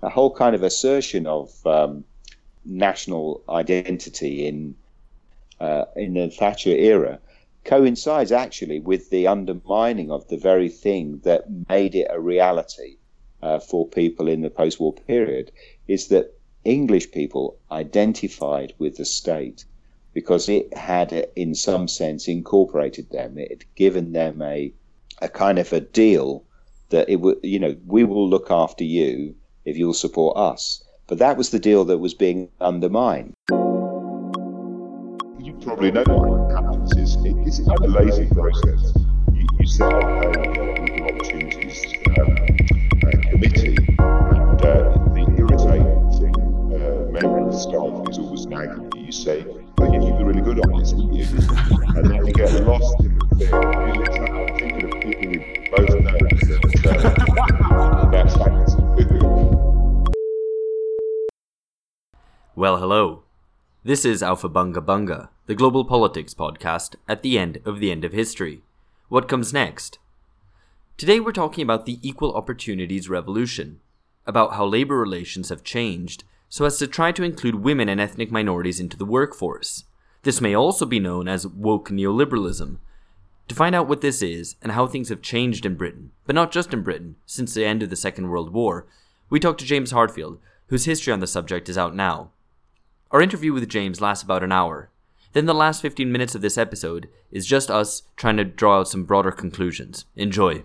a whole kind of assertion of national identity in the Thatcher era coincides actually with the undermining of the very thing that made it a reality for people in the post-war period, is that English people identified with the state because it had, in some sense, incorporated them. It had given them a kind of a deal that it would, we will look after you if you'll support us. But that was the deal that was being undermined. You probably know what happens is it's a kind of lazy process. You set up a equal opportunities committee, and the irritating member of the staff is always nagging you. You say, well, you'd be really good on this, wouldn't you? And then you get lost in the thing. I'm thinking of people we both know that's facts. Well, hello. This is Alpha Bunga Bunga, the global politics podcast at the end of history. What comes next? Today we're talking about the equal opportunities revolution, about how labor relations have changed so as to try to include women and ethnic minorities into the workforce. This may also be known as woke neoliberalism. To find out what this is and how things have changed in Britain, but not just in Britain, since the end of the Second World War, we talked to James Hartfield, whose history on the subject is out now. Our interview with James lasts about an hour. Then the last 15 minutes of this episode is just us trying to draw out some broader conclusions. Enjoy.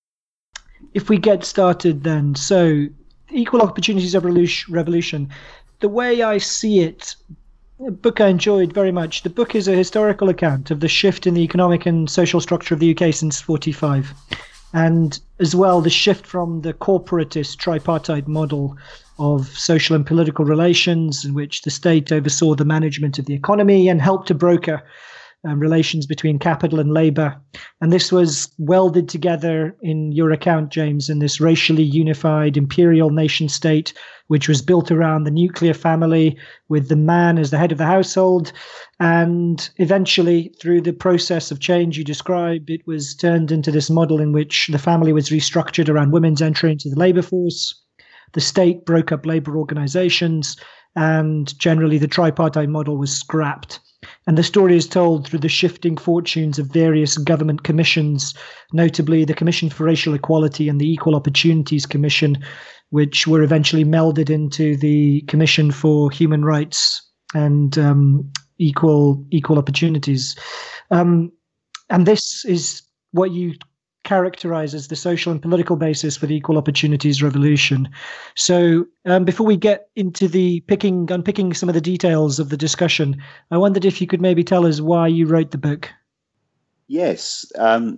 If we get started then, so Equal Opportunities Revolution, the way I see it, a book I enjoyed very much. The book is a historical account of the shift in the economic and social structure of the UK since 1945. And as well, the shift from the corporatist tripartite model of social and political relations, in which the state oversaw the management of the economy and helped to broker relations between capital and labour. And this was welded together in your account, James, in this racially unified imperial nation state, which was built around the nuclear family with the man as the head of the household. And eventually, through the process of change you described, it was turned into this model in which the family was restructured around women's entry into the labour force. The state broke up labour organisations, and generally the tripartite model was scrapped. And the story is told through the shifting fortunes of various government commissions, notably the Commission for Racial Equality and the Equal Opportunities Commission, which were eventually melded into the Commission for Human Rights and Equal Opportunities. And this is what you characterize as the social and political basis for the Equal Opportunities Revolution. So before we get into the unpicking some of the details of the discussion, I wondered if you could maybe tell us why you wrote the book. Yes,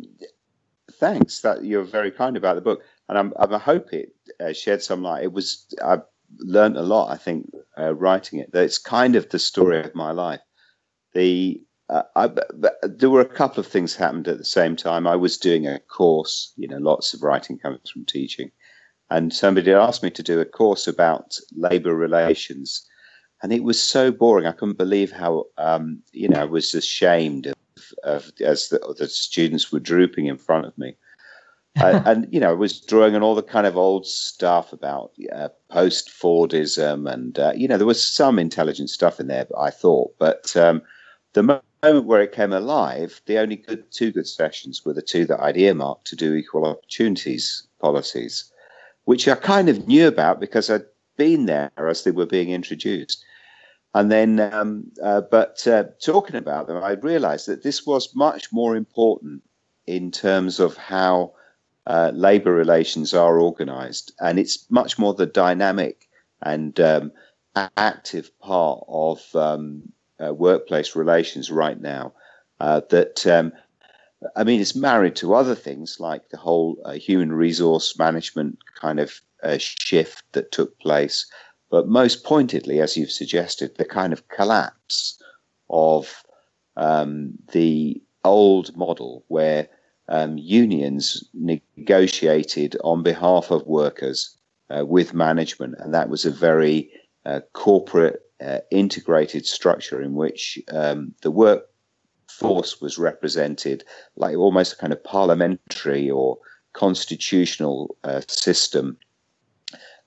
thanks. That you're very kind about the book, and I hope it shed some light. I've learned a lot, I think, writing it. That it's kind of the story of my life. There were a couple of things happened at the same time. I was doing a course, lots of writing comes from teaching, and somebody asked me to do a course about labour relations, and it was so boring. I couldn't believe how, I was ashamed of as the students were drooping in front of me. And, I was drawing on all the kind of old stuff about post-Fordism, and, there was some intelligent stuff in there, I thought, but the moment where it came alive, the only two good sessions were the two that I'd earmarked to do equal opportunities policies, which I kind of knew about because I'd been there as they were being introduced. And then, but talking about them, I realized that this was much more important in terms of how labor relations are organized. And it's much more the dynamic and active part of workplace relations right now it's married to other things like the whole human resource management kind of shift that took place, but most pointedly, as you've suggested, the kind of collapse of the old model where unions negotiated on behalf of workers with management, and that was a very corporate integrated structure in which the workforce was represented like almost a kind of parliamentary or constitutional system,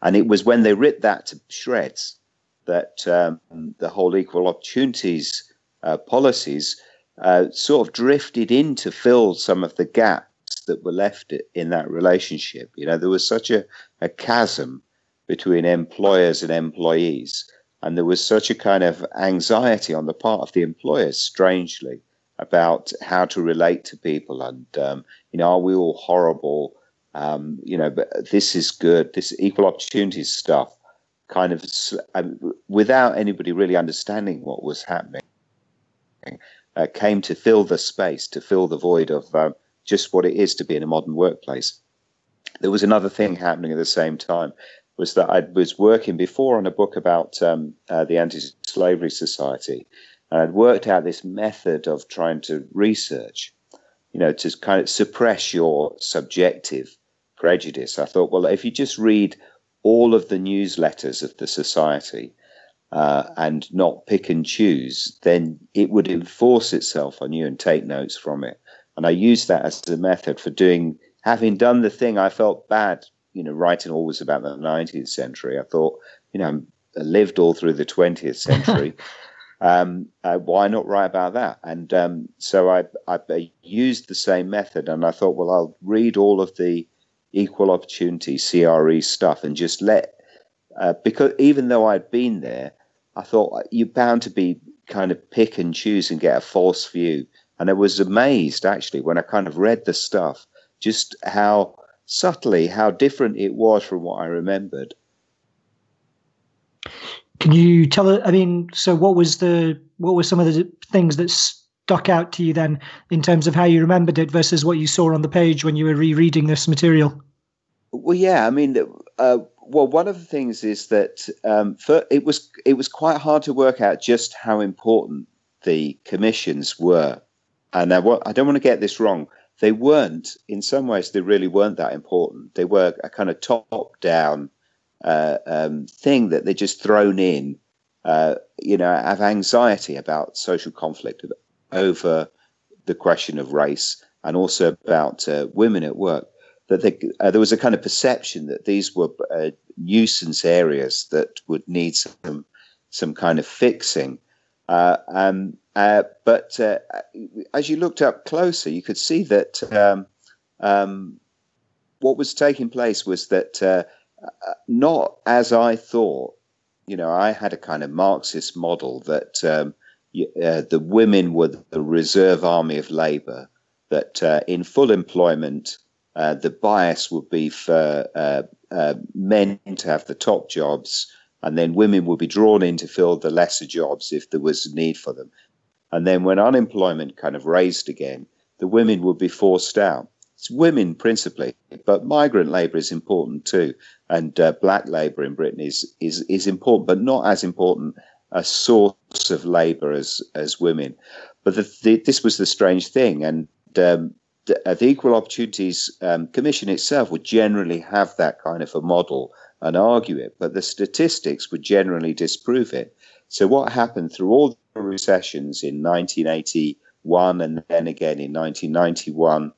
And it was when they ripped that to shreds that the whole equal opportunities policies sort of drifted in to fill some of the gaps that were left in that relationship. You know, there was such a chasm between employers and employees, and there was such a kind of anxiety on the part of the employers, strangely, about how to relate to people and, you know, are we all horrible? You know, but this is good. This equal opportunities stuff kind of, without anybody really understanding what was happening, came to fill the space, to fill the void of just what it is to be in a modern workplace. There was another thing happening at the same time, was that I was working before on a book about the Anti-Slavery Society, and I'd worked out this method of trying to research, you know, to kind of suppress your subjective prejudice. I thought, well, if you just read all of the newsletters of the society and not pick and choose, then it would enforce itself on you and take notes from it. And I used that as a method for having done the thing I felt bad, you know, writing always about the 19th century. I thought, you know, I lived all through the 20th century. Why not write about that? And so I used the same method, and I thought, well, I'll read all of the equal opportunity CRE stuff and just because even though I'd been there, I thought you're bound to be kind of pick and choose and get a false view. And I was amazed, actually, when I kind of read the stuff, just how different it was from what I remembered. Can you tell us, I mean, so what were some of the things that stuck out to you then in terms of how you remembered it versus what you saw on the page when you were rereading this material? Well, yeah, I mean, well, one of the things is that it was quite hard to work out just how important the commissions were. And I don't want to get this wrong. They weren't, in some ways, they really weren't that important. They were a kind of top-down thing that they just thrown in, you know, have anxiety about social conflict over the question of race and also about women at work. That there was a kind of perception that these were nuisance areas that would need some kind of fixing. But as you looked up closer, you could see that what was taking place was that not as I thought. You know, I had a kind of Marxist model that the women were the reserve army of labour, that in full employment, the bias would be for men to have the top jobs, and then women would be drawn in to fill the lesser jobs if there was a need for them. And then when unemployment kind of raised again, the women would be forced out. It's women principally, but migrant labour is important too. And black labour in Britain is important, but not as important a source of labour as women. But this was the strange thing. And the Equal Opportunities Commission itself would generally have that kind of a model and argue it, but the statistics would generally disprove it. So what happened through all the recessions in 1981 and then again in 1991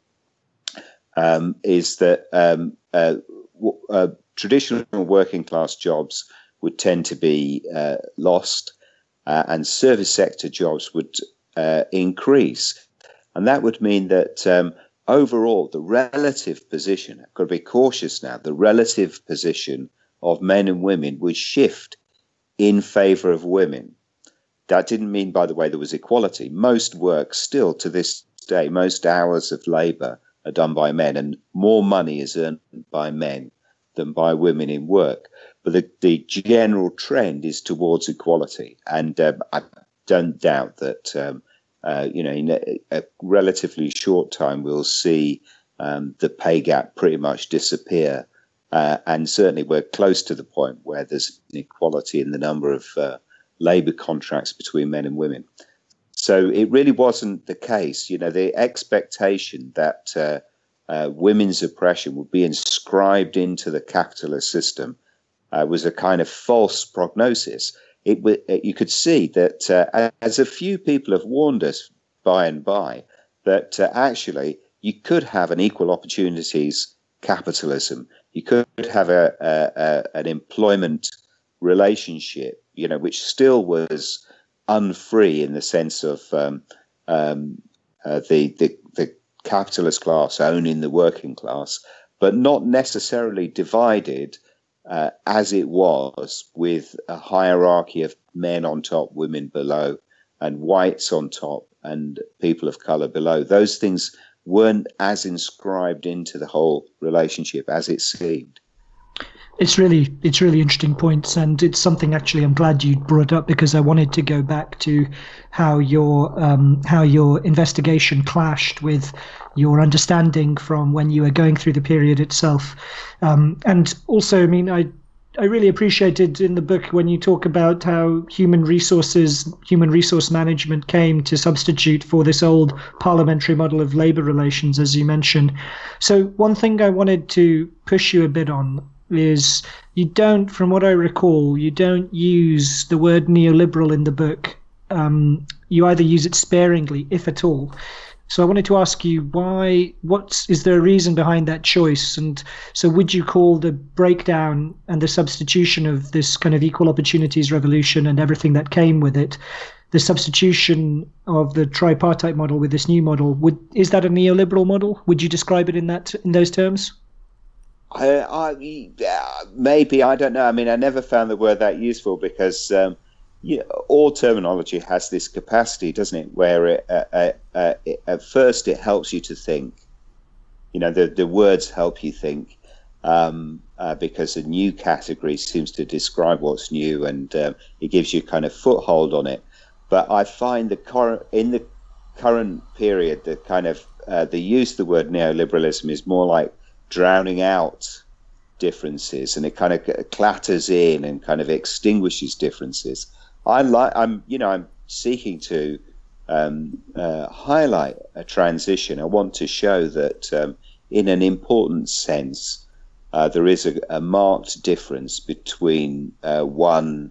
is that traditional working class jobs would tend to be lost and service sector jobs would increase. And that would mean that overall, the relative position, I've got to be cautious now, the relative position of men and women would shift in favour of women. That didn't mean, by the way, there was equality. Most work still to this day, most hours of labour are done by men, and more money is earned by men than by women in work. But the general trend is towards equality. And I don't doubt that in a relatively short time, we'll see the pay gap pretty much disappear. And certainly we're close to the point where there's inequality in the number of labour contracts between men and women. So it really wasn't the case. You know, the expectation that women's oppression would be inscribed into the capitalist system was a kind of false prognosis. You could see that, as a few people have warned us by and by, that actually you could have an equal opportunities capitalism. You could have an employment relationship, which still was unfree in the sense of the capitalist class owning the working class, but not necessarily divided as it was, with a hierarchy of men on top, women below, and whites on top, and people of color below. Those things weren't as inscribed into the whole relationship as it seemed. It's really interesting points, and it's something actually I'm glad you brought up, because I wanted to go back to how your investigation clashed with your understanding from when you were going through the period itself, and also, I mean, I really appreciated in the book when you talk about how human resource management came to substitute for this old parliamentary model of labor relations, as you mentioned. So one thing I wanted to push you a bit on is you don't, from what I recall, you don't use the word neoliberal in the book. You either use it sparingly, if at all. So I wanted to ask you is there a reason behind that choice? And so would you call the breakdown and the substitution of this kind of equal opportunities revolution and everything that came with it, the substitution of the tripartite model with this new model, is that a neoliberal model? Would you describe it in those terms? Maybe, I don't know. I mean, I never found the word that useful, because all terminology has this capacity, doesn't it, where it, at first it helps you to think. The words help you think, because a new category seems to describe what's new, and it gives you kind of foothold on it. But I find in the current period, the kind of the use of the word neoliberalism is more like drowning out differences, and it kind of clatters in and kind of extinguishes differences. I'm seeking to highlight a transition. I want to show that in an important sense there is a marked difference between one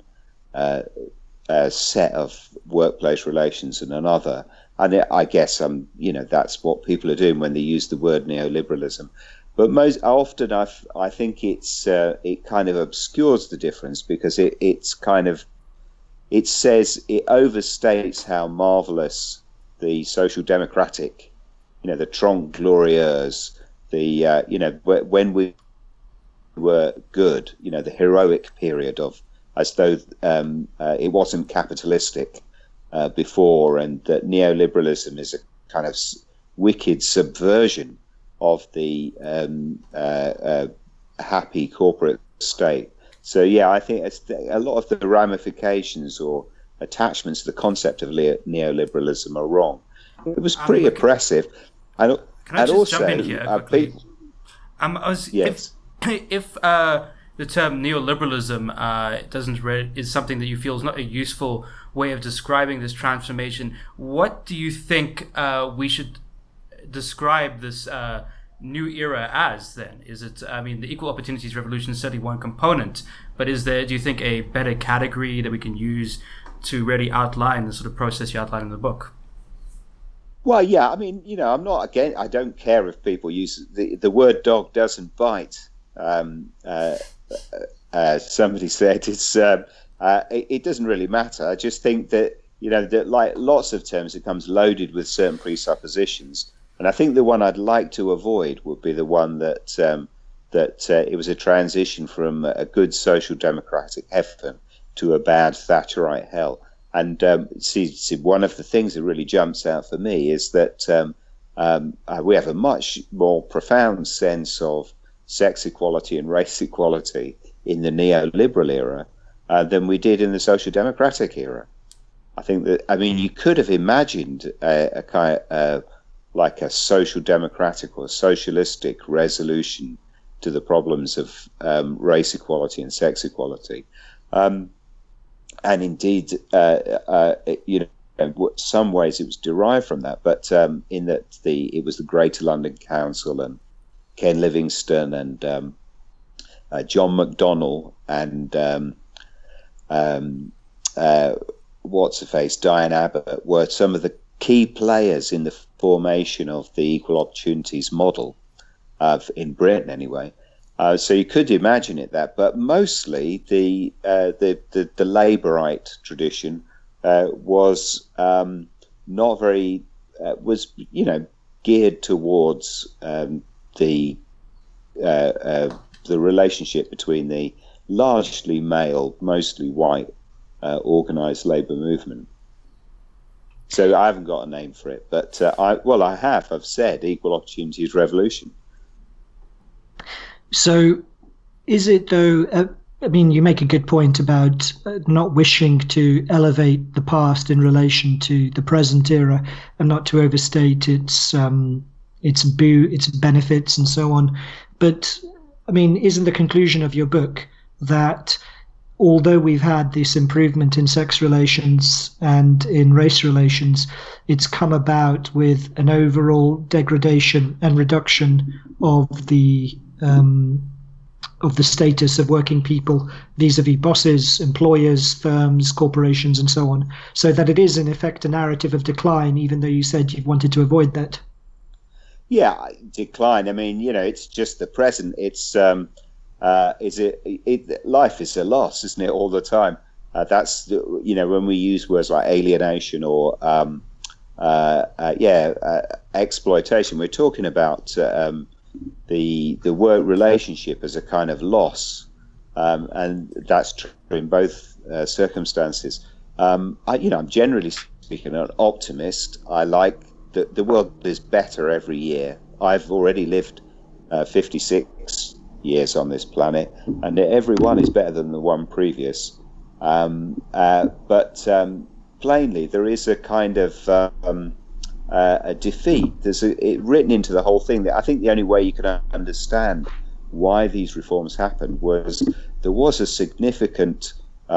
set of workplace relations and another, and I guess that's what people are doing when they use the word neoliberalism. But most often, I think it kind of obscures the difference, because it says, it overstates how marvelous the social democratic, the Trente Glorieuses, when we were good, the heroic period of, as though it wasn't capitalistic before, and that neoliberalism is a kind of wicked subversion of the happy corporate state. So yeah, I think a lot of the ramifications or attachments to the concept of neoliberalism are wrong. It was pretty oppressive. Can I just jump in here quickly? Yes. If the term neoliberalism is something that you feel is not a useful way of describing this transformation, what do you think we should describe this new era as then? Is it, I mean, the equal opportunities revolution is certainly one component, but is there, do you think, a better category that we can use to really outline the sort of process you outline in the book? Well, yeah, I mean, I'm not again. I don't care if people use the word "dog doesn't bite." Somebody said it doesn't really matter. I just think that that, like lots of terms, it comes loaded with certain presuppositions, and I think the one I'd like to avoid would be the one that it was a transition from a good social democratic heaven to a bad Thatcherite hell. And see, one of the things that really jumps out for me is that we have a much more profound sense of sex equality and race equality in the neoliberal era than we did in the social democratic era. I think that, I mean, you could have imagined a kind of like a social democratic or socialistic resolution to the problems of race equality and sex equality. And indeed, in some ways it was derived from that, but in that it was the Greater London Council and Ken Livingstone and John McDonnell and what's-her-face, Diane Abbott, were some of the key players in the formation of the equal opportunities model. in Britain anyway. So you could imagine it that, but mostly the Labourite tradition was not very was geared towards the relationship between the largely male, mostly white organised labour movement. So I haven't got a name for it, but I've said equal opportunities revolution. So is it though, you make a good point about not wishing to elevate the past in relation to the present era and not to overstate its benefits and so on. But isn't the conclusion of your book that although we've had this improvement in sex relations and in race relations, it's come about with an overall degradation and reduction of the status of working people vis-a-vis bosses, employers, firms, corporations, and so on, so that it is in effect a narrative of decline, even though you said you wanted to avoid that? Yeah, decline. It's just the present. It's life is a loss, isn't it, all the time? That's when we use words like alienation or exploitation, we're talking about the work relationship as a kind of loss, and that's true in both circumstances. I'm generally speaking an optimist. I like that the world is better every year. I've already lived 56 years on this planet, and every one is better than the one previous. But plainly, there is a kind of a defeat. There's it written into the whole thing that I think the only way you can understand why these reforms happened was there was a significant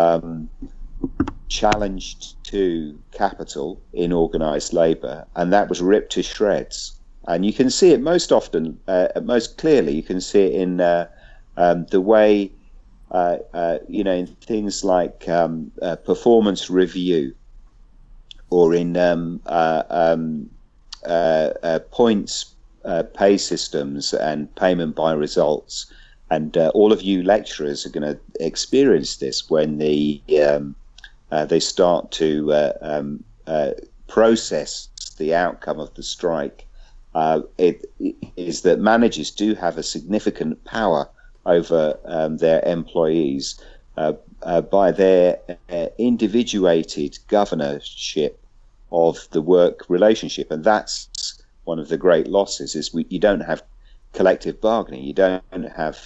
challenge to capital in organised labour, and that was ripped to shreds. And you can see it most often, most clearly. You can see it in the way, in things like performance review, or in points pay systems and payment by results. And all of you lecturers are going to experience this when they start to process the outcome of the strike. It is that managers do have a significant power over their employees by their individuated governorship of the work relationship, and that's one of the great losses. Is you don't have collective bargaining, you don't have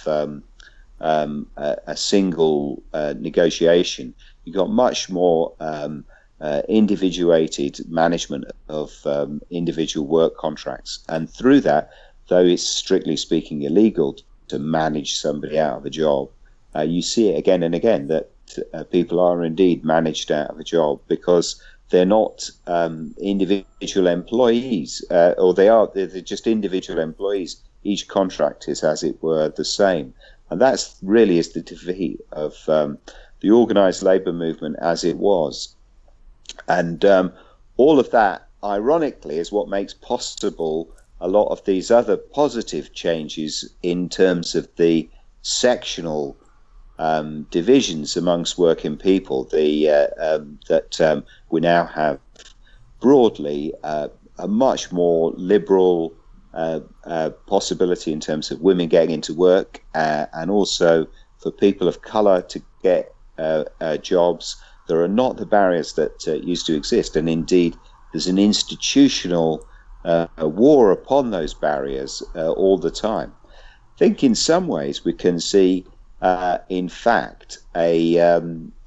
a single negotiation. You've got much more individuated management of individual work contracts, and through that, though it's strictly speaking illegal to manage somebody out of a job, you see it again and again that people are indeed managed out of a job because they're not individual employees, or they're just individual employees. Each contract is, as it were, the same, and that's really is the defeat of the organised labour movement as it was. And all of that, ironically, is what makes possible a lot of these other positive changes in terms of the sectional divisions amongst working people. That we now have broadly a much more liberal possibility in terms of women getting into work, and also for people of colour to get jobs. There are not the barriers that used to exist, and indeed there's an institutional war upon those barriers all the time. I think in some ways we can see, in fact, a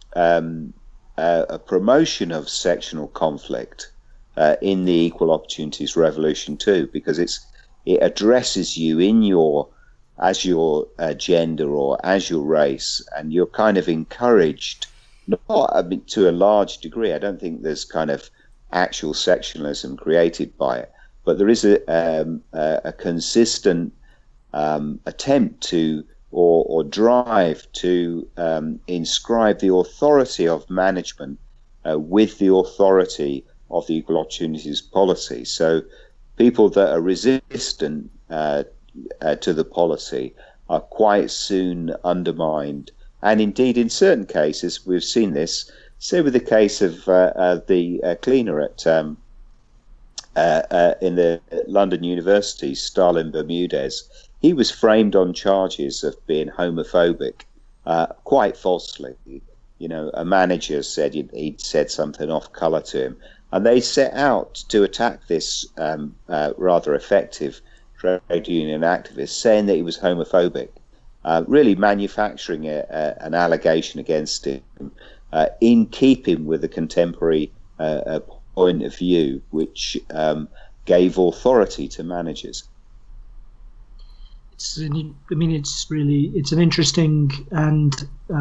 promotion of sectional conflict in the equal opportunities revolution too, because it addresses you as your gender or as your race, and you're kind of encouraged. To a large degree, I don't think there's kind of actual sectionalism created by it, but there is a consistent attempt to or drive to inscribe the authority of management with the authority of the equal opportunities policy. So people that are resistant to the policy are quite soon undermined. And indeed, in certain cases, we've seen this, say with the case of the cleaner in the London University, Stalin Bermudez. He was framed on charges of being homophobic, quite falsely. You know, a manager said he'd said something off colour to him, and they set out to attack this rather effective trade union activist, saying that he was homophobic, really manufacturing an allegation against him, in keeping with the contemporary point of view, which gave authority to managers. It's an interesting and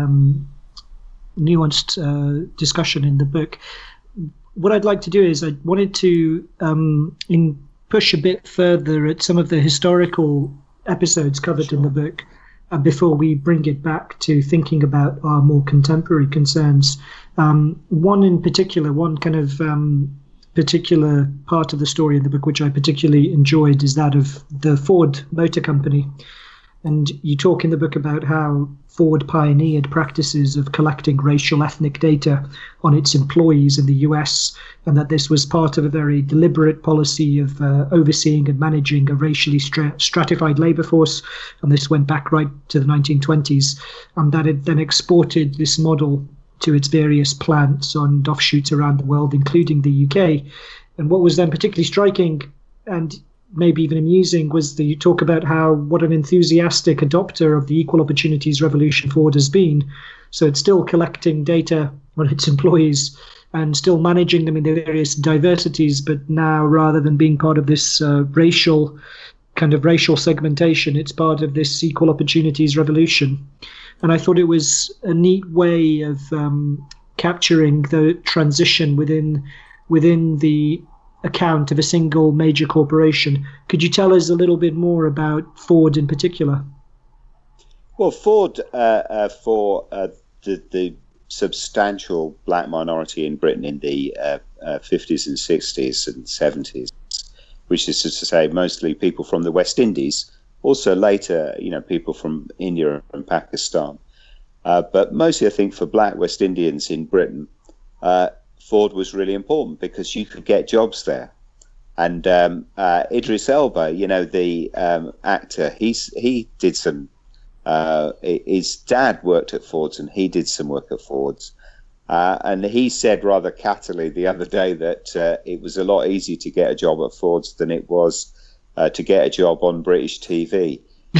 nuanced discussion in the book. What I'd like to do is I wanted to push a bit further at some of the historical episodes covered in the book before we bring it back to thinking about our more contemporary concerns. One kind of particular part of the story in the book which I particularly enjoyed is that of the Ford Motor Company. And you talk in the book about how Ford pioneered practices of collecting racial ethnic data on its employees in the US, and that this was part of a very deliberate policy of overseeing and managing a racially stratified labor force. And this went back right to the 1920s, and that it then exported this model to its various plants and offshoots around the world, including the UK. And what was then particularly striking and maybe even amusing was that you talk about what an enthusiastic adopter of the equal opportunities revolution Ford has been. So it's still collecting data on its employees and still managing them in their various diversities, but now rather than being part of this racial segmentation, it's part of this equal opportunities revolution. And I thought it was a neat way of capturing the transition within the account of a single major corporation. Could you tell us a little bit more about Ford in particular? Well, Ford, for the substantial black minority in Britain in the 50s and 60s and 70s, which is to say mostly people from the West Indies, also later, people from India and Pakistan. But mostly, I think, for black West Indians in Britain, Ford was really important because you could get jobs there. And Idris Elba, the actor, he did some, his dad worked at Ford's and he did some work at Ford's. And he said rather cattily the other day that it was a lot easier to get a job at Ford's than it was to get a job on British TV.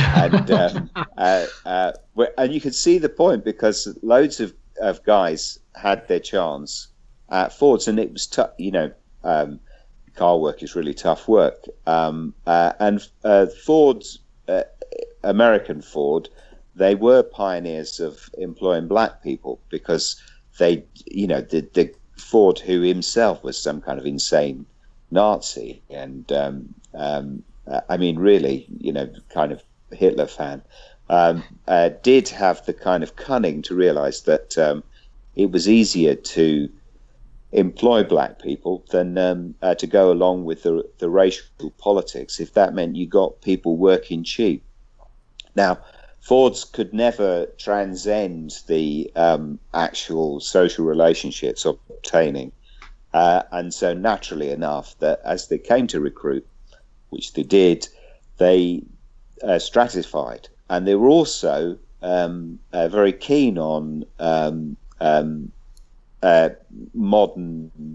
And you could see the point because loads of guys had their chance at Ford's, and it was tough. Car work is really tough work. And Ford's, American Ford, they were pioneers of employing black people because they, the Ford, who himself was some kind of insane Nazi, and really, kind of Hitler fan, did have the kind of cunning to realize that it was easier to employ black people than to go along with the racial politics if that meant you got people working cheap. Now, Ford's could never transcend the actual social relationships of obtaining, and so naturally enough that as they came to recruit, which they did, they stratified, and they were also very keen on modern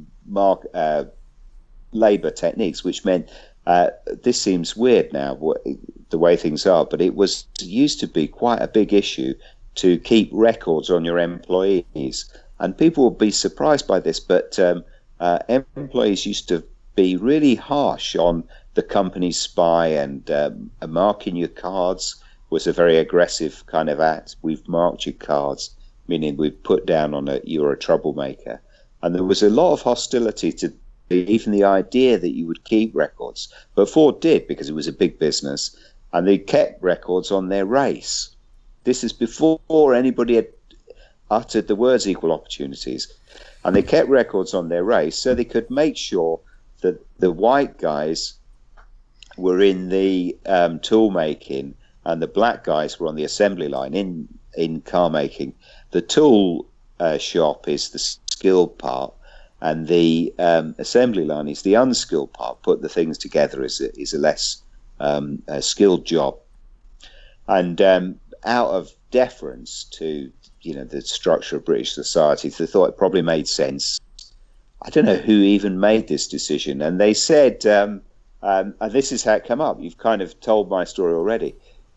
labour techniques, which meant this seems weird now the way things are, but it used to be quite a big issue to keep records on your employees, and people would be surprised by this, but employees used to be really harsh on the company's spy, and marking your cards was a very aggressive kind of act. We've marked your cards, meaning we've put down on it you're a troublemaker. And there was a lot of hostility to even the idea that you would keep records. But Ford did, because it was a big business, and they kept records on their race. This is before anybody had uttered the words equal opportunities. And they kept records on their race so they could make sure that the white guys were in the tool making, and the black guys were on the assembly line in car making. The tool shop is the skilled part, and the assembly line is the unskilled part. Put the things together is a less skilled job. And out of deference to the structure of British society, they thought it probably made sense. I don't know who even made this decision, and they said, and this is how it came up. You've kind of told my story already.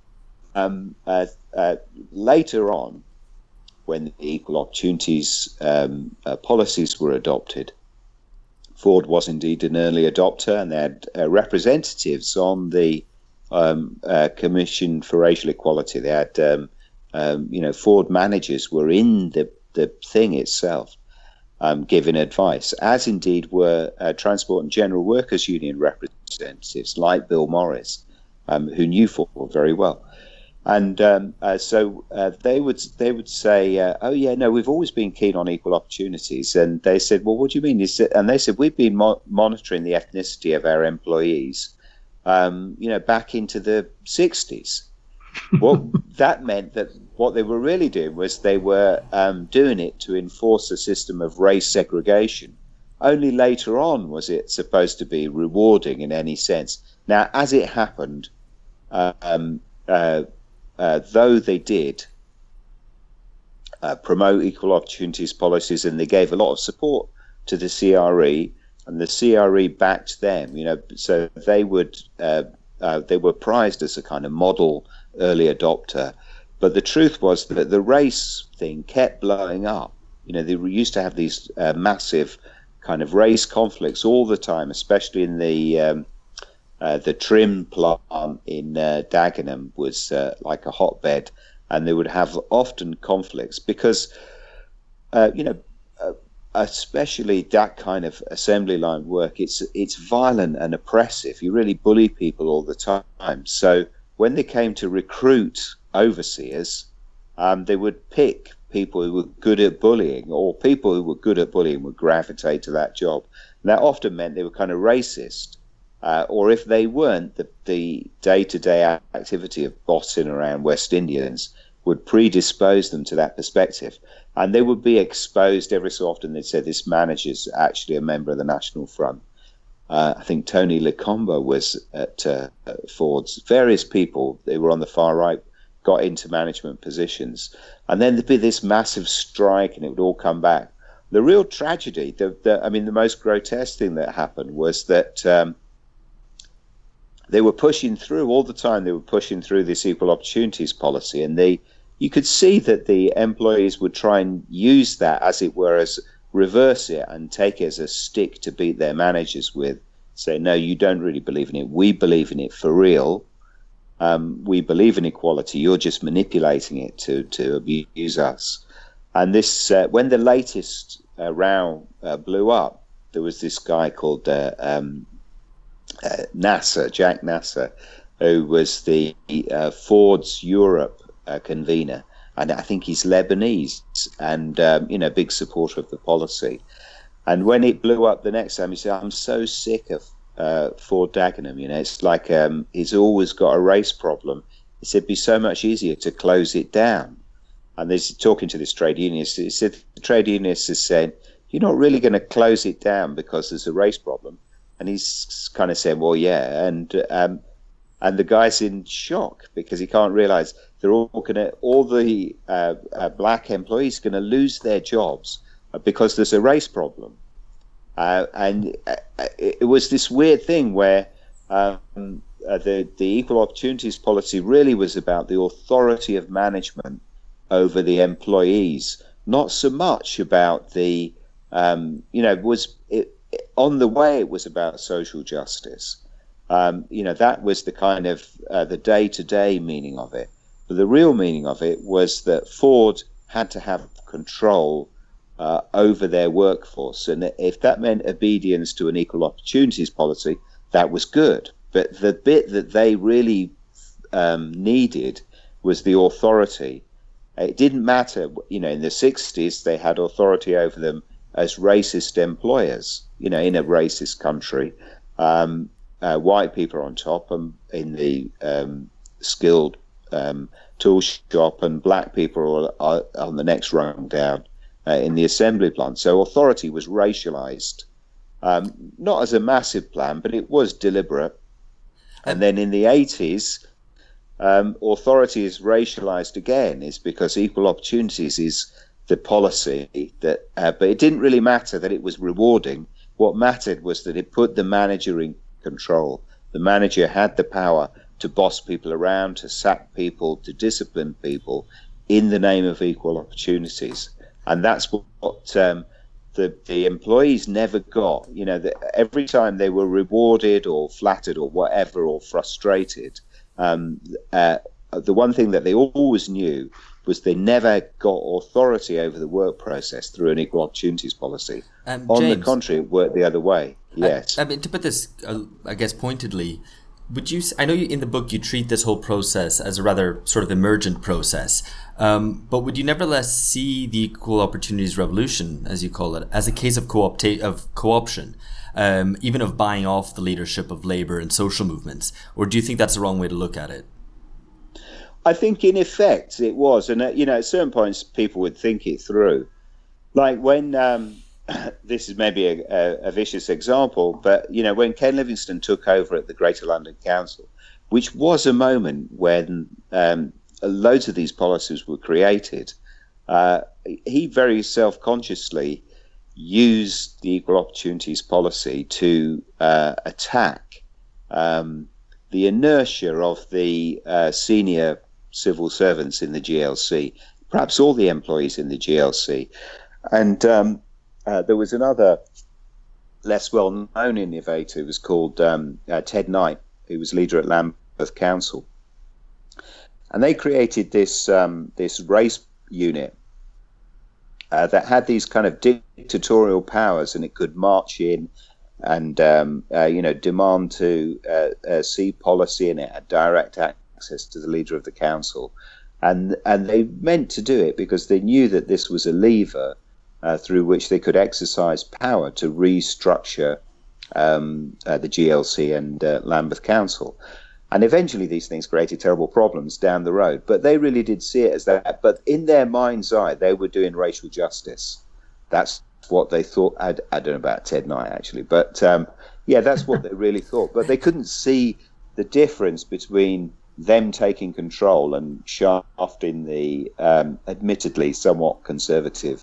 Later on, when the equal opportunities policies were adopted, Ford was indeed an early adopter, and they had representatives on the Commission for Racial Equality. They had, Ford managers were in the thing itself, giving advice, as indeed were Transport and General Workers Union representatives like Bill Morris, who knew Ford very well. And so they would say, oh yeah, no, we've always been keen on equal opportunities. And they said, well, what do you mean? And they said, we've been monitoring the ethnicity of our employees, back into the 60s. Well, that meant that what they were really doing was they were doing it to enforce a system of race segregation. Only later on was it supposed to be rewarding in any sense. Now, as it happened, though they did promote equal opportunities policies, and they gave a lot of support to the CRE, and the CRE backed them, so they were prized as a kind of model early adopter. But the truth was that the race thing kept blowing up. They used to have these massive kind of race conflicts all the time, especially in the trim plant in Dagenham was like a hotbed, and they would have often conflicts because, especially that kind of assembly line work, it's violent and oppressive. You really bully people all the time. So when they came to recruit overseers, they would pick people who were good at bullying, or people who were good at bullying would gravitate to that job. And that often meant they were kind of racist. Or if they weren't, the day-to-day activity of bossing around West Indians would predispose them to that perspective. And they would be exposed every so often. They'd say, this manager's actually a member of the National Front. I think Tony Lecombe was at Ford's. Various people, they were on the far right, got into management positions. And then there'd be this massive strike, and it would all come back. The real tragedy, the most grotesque thing that happened was that they were pushing through all the time. They were pushing through this equal opportunities policy, and you could see that the employees would try and use that, as it were, as reverse it and take it as a stick to beat their managers with. Say, no, you don't really believe in it. We believe in it for real. We believe in equality. You're just manipulating it to abuse us. And this, when the latest row blew up, there was this guy called Nasser, Jack Nasser, who was the Ford's Europe convener, and I think he's Lebanese, and big supporter of the policy. And when it blew up the next time, he said, "I'm so sick of Ford Dagenham. It's like he's always got a race problem." He said, "It'd be so much easier to close it down." And he's talking to this trade unionist. He said, the trade unionist is saying, "You're not really going to close it down because there's a race problem." And he's kind of saying, "Well, yeah," and the guy's in shock because he can't realize they're all the black employees are going to lose their jobs because there's a race problem. And it was this weird thing where the equal opportunities policy really was about the authority of management over the employees, not so much about the on the way it was about social justice. That was the kind of the day-to-day meaning of it. But the real meaning of it was that Ford had to have control over their workforce. And if that meant obedience to an equal opportunities policy, that was good. But the bit that they really needed was the authority. It didn't matter, in the 60s, they had authority over them as racist employers, in a racist country. white people on top and in the skilled tool shop, and black people are on the next rung down in the assembly plant. So authority was racialized, not as a massive plan, but it was deliberate. And then in the 80s, authority is racialized again, is because equal opportunities is the policy that, but it didn't really matter that it was rewarding. What mattered was that it put the manager in control. The manager had the power to boss people around, to sack people, to discipline people in the name of equal opportunities. And that's what the employees never got. You know, every time they were rewarded or flattered or whatever, or frustrated, the one thing that they always knew was they never got authority over the work process through an equal opportunities policy. On James, the contrary, it worked the other way. Yes. I mean, to put this, I guess, pointedly, I know in the book you treat this whole process as a rather sort of emergent process, but would you nevertheless see the Equal Opportunities Revolution, as you call it, as a case of co-option, even of buying off the leadership of labour and social movements? Or do you think that's the wrong way to look at it? I think in effect it was. And, at certain points people would think it through. Like when, this is maybe a vicious example, but, when Ken Livingstone took over at the Greater London Council, which was a moment when loads of these policies were created, he very self-consciously used the equal opportunities policy to attack the inertia of the senior civil servants in the GLC, perhaps all the employees in the GLC. And there was another less well-known innovator who was called Ted Knight, who was leader at Lambeth Council. And they created this race unit that had these kind of dictatorial powers, and it could march in and demand to see policy, and it had direct access to the leader of the council. And they meant to do it because they knew that this was a lever through which they could exercise power to restructure the GLC and Lambeth Council. And eventually these things created terrible problems down the road. But they really did see it as that. But in their mind's eye, they were doing racial justice. That's what they thought. I don't know about Ted Knight, actually. But, that's what they really thought. But they couldn't see the difference between them taking control and shafting the admittedly somewhat conservative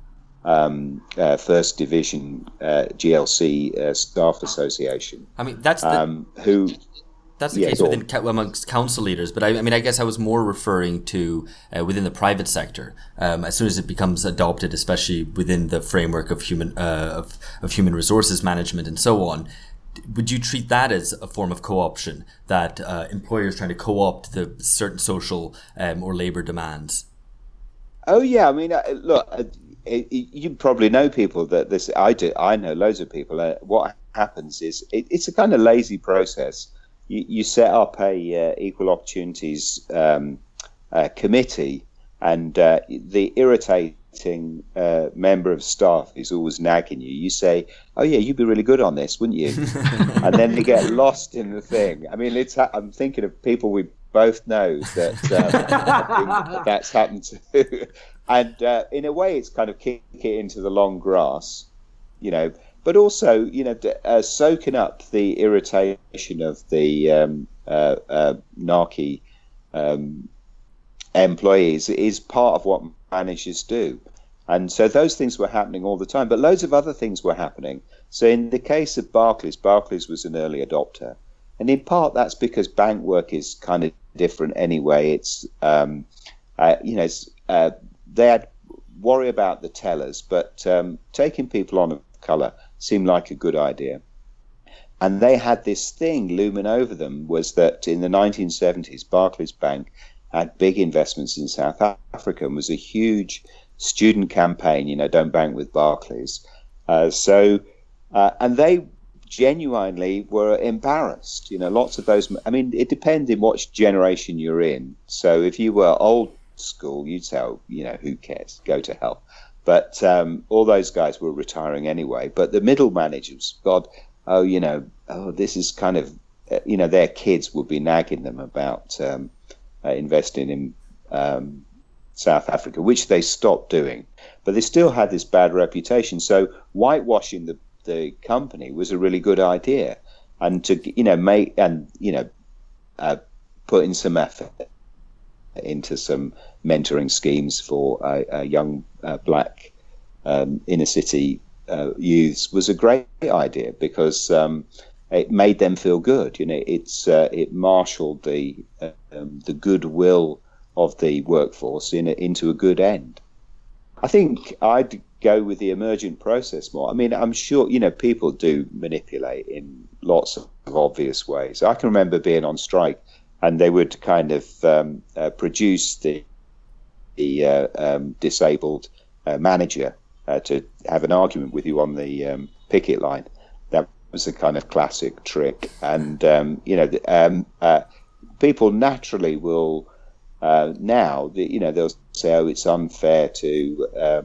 First Division GLC Staff Association. I mean, that's the case amongst council leaders, but I guess I was more referring to within the private sector. As soon as it becomes adopted, especially within the framework of human resources management and so on, would you treat that as a form of co-option, that employers trying to co-opt the certain social or labour demands? Oh yeah, I mean, look, you probably know people that this. I do. I know loads of people. What happens is it's a kind of lazy process. You set up a equal opportunities committee, and the irritating member of staff is always nagging you. You say, "Oh yeah, you'd be really good on this, wouldn't you?" And then they get lost in the thing. I mean, I'm thinking of people we both know that that's happened to, and in a way, it's kind of kick it into the long grass, But also, soaking up the irritation of the narky employees is part of what managers do. And so those things were happening all the time, but loads of other things were happening. So in the case of Barclays was an early adopter. And in part, that's because bank work is kind of different anyway. It's, they had worry about the tellers, but taking people on of colour seemed like a good idea. And they had this thing looming over them, was that in the 1970s, Barclays Bank had big investments in South Africa and was a huge student campaign, don't bank with Barclays. And they genuinely were embarrassed. Lots of those, it depends in what generation you're in. So if you were old school, you'd say, who cares, go to hell. But all those guys were retiring anyway. But the middle managers, God, this is kind of, their kids would be nagging them about investing in South Africa, which they stopped doing, but they still had this bad reputation. So whitewashing the company was a really good idea, and to put in some effort into some mentoring schemes for young black inner city youths was a great idea, because it made them feel good. It marshaled the goodwill of the workforce into a good end. I think I'd go with the emergent process more. I mean, I'm sure people do manipulate in lots of obvious ways. I can remember being on strike, and they would kind of produce the disabled manager to have an argument with you on the picket line. That was a kind of classic trick, and people naturally will now. They'll say, "Oh, it's unfair to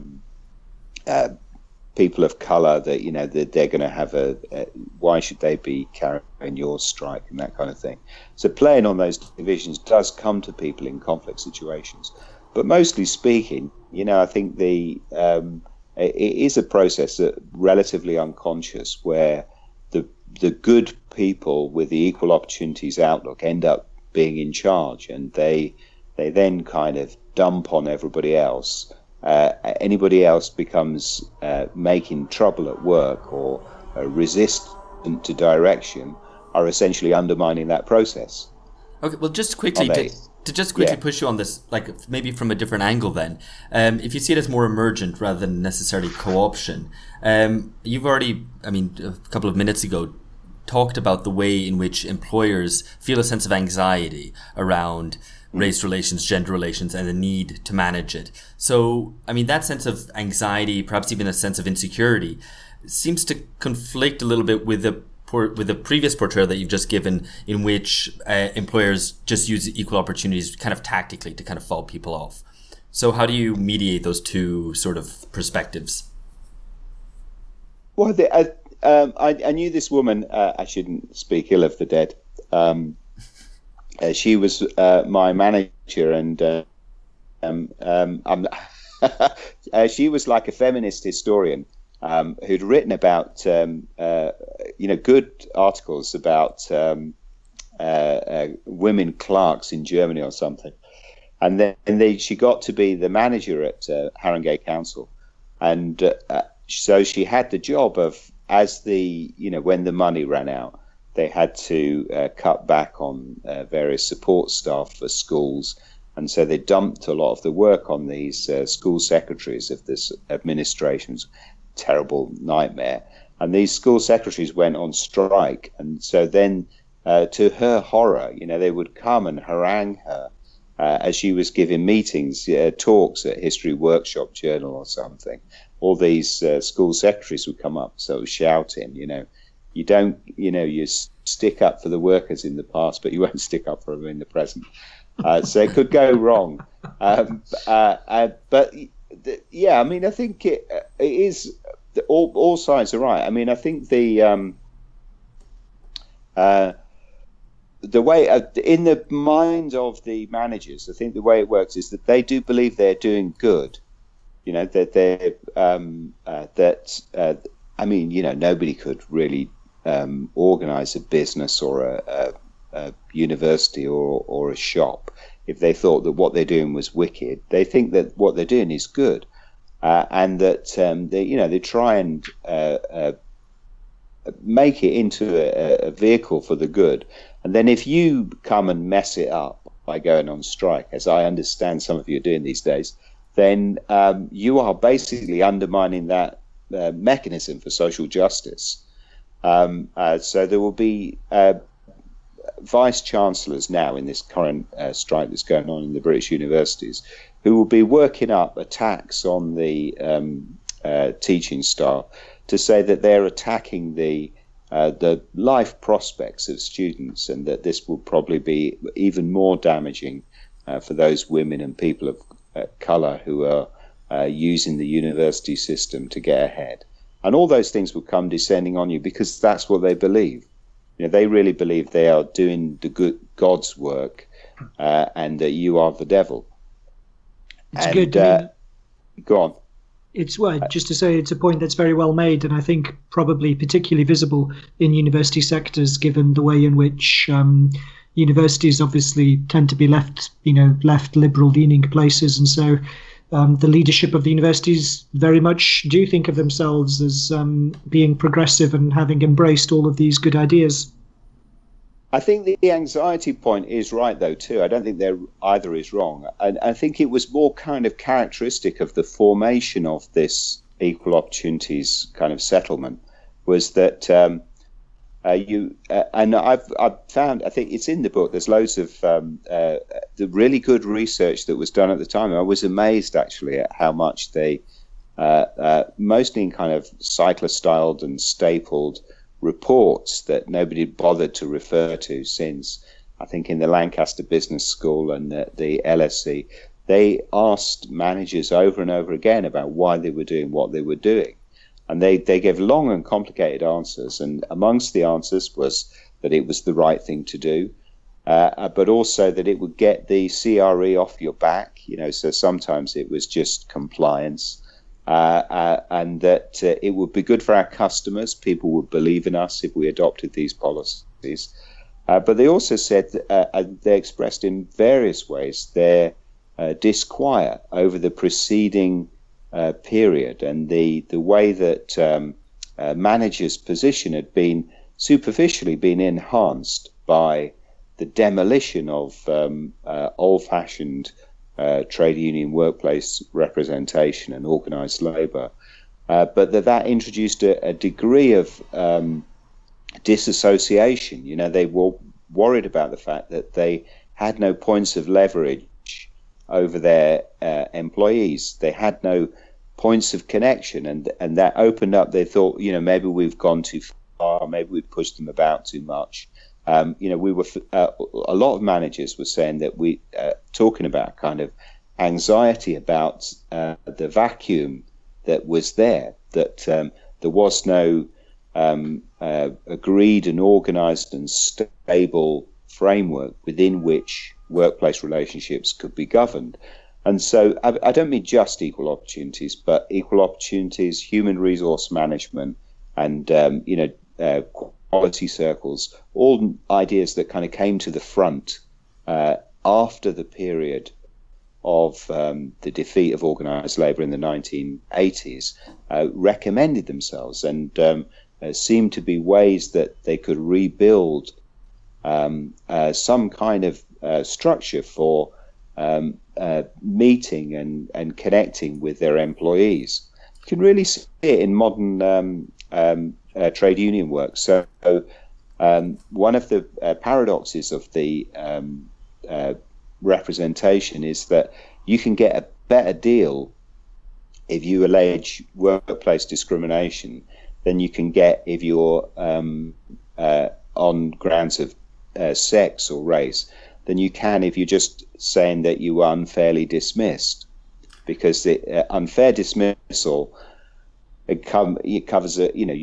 people of colour that they're going to have why should they be carrying your strike," and that kind of thing. So playing on those divisions does come to people in conflict situations, but mostly speaking, I think it is a process that relatively unconscious, where the good people with the equal opportunities outlook end up being in charge, and they then kind of dump on everybody else. Anybody else becomes making trouble at work or resistant to direction are essentially undermining that process. Okay, well, just quickly to push you on this, like maybe from a different angle then, if you see it as more emergent rather than necessarily co-option, you've already, a couple of minutes ago, talked about the way in which employers feel a sense of anxiety around race relations, gender relations, and the need to manage it. So, that sense of anxiety, perhaps even a sense of insecurity, seems to conflict a little bit with the previous portrayal that you've just given, in which employers just use equal opportunities kind of tactically to kind of fob people off. So how do you mediate those two sort of perspectives? Well, I knew this woman. I shouldn't speak ill of the dead. She was my manager, and she was like a feminist historian who'd written about good articles about women clerks in Germany or something, and then she got to be the manager at Haringey Council, and so she had the job of, as when the money ran out, they had to cut back on various support staff for schools, and so they dumped a lot of the work on these school secretaries of this administration's terrible nightmare. And these school secretaries went on strike, and so then, to her horror, they would come and harangue her as she was giving meetings, talks at History Workshop Journal or something. All these school secretaries would come up, so shouting, you don't, you stick up for the workers in the past, but you won't stick up for them in the present. So it could go wrong. I think it is, all sides are right. I think the way, in the mind of the managers, I think the way it works is that they do believe they're doing good. That they're, nobody could really organize a business or a university or a shop if they thought that what they're doing was wicked. They think that what they're doing is good, and that they try and make it into a vehicle for the good. And then if you come and mess it up by going on strike, as I understand some of you are doing these days, then you are basically undermining that mechanism for social justice. So there will be vice chancellors now in this current strike that's going on in the British universities, who will be working up attacks on the teaching staff to say that they're attacking the life prospects of students, and that this will probably be even more damaging for those women and people of colour who are using the university system to get ahead. And all those things will come descending on you because that's what they believe. They really believe they are doing the good God's work, and that you are the devil. It's good. Go on. It's just to say, it's a point that's very well made, and I think probably particularly visible in university sectors, given the way in which universities obviously tend to be left liberal-leaning places, and so the leadership of the universities very much do think of themselves as being progressive and having embraced all of these good ideas. I think the anxiety point is right, though, too. I don't think either is wrong. And I think it was more kind of characteristic of the formation of this equal opportunities kind of settlement was that and I've found, I think it's in the book, there's loads of the really good research that was done at the time. I was amazed, actually, at how much they, mostly in kind of cyclostyled and stapled reports that nobody bothered to refer to since, I think in the Lancaster Business School and the LSE, they asked managers over and over again about why they were doing what they were doing. And they gave long and complicated answers. And amongst the answers was that it was the right thing to do, but also that it would get the CRE off your back. So sometimes it was just compliance. And that it would be good for our customers. People would believe in us if we adopted these policies. But they also said, they expressed in various ways their disquiet over the preceding period and the way that managers' position had been superficially been enhanced by the demolition of old-fashioned trade union workplace representation and organised labour, but that introduced a degree of disassociation. They were worried about the fact that they had no points of leverage over their employees. They had no points of connection, and that opened up. They thought, maybe we've gone too far, maybe we've pushed them about too much. We were a lot of managers were saying that we talking about kind of anxiety about the vacuum that was there, that there was no agreed and organised and stable framework within which workplace relationships could be governed. And so I don't mean just equal opportunities, but equal opportunities, human resource management, and quality circles, all ideas that kind of came to the front after the period of the defeat of organised labour in the 1980s, recommended themselves and seemed to be ways that they could rebuild some kind of structure for meeting and connecting with their employees. You can really see it in modern trade union work. So one of the paradoxes of the representation is that you can get a better deal if you allege workplace discrimination than you can get if you're on grounds of sex or race than you can if you're just saying that you were unfairly dismissed, because the unfair dismissal it covers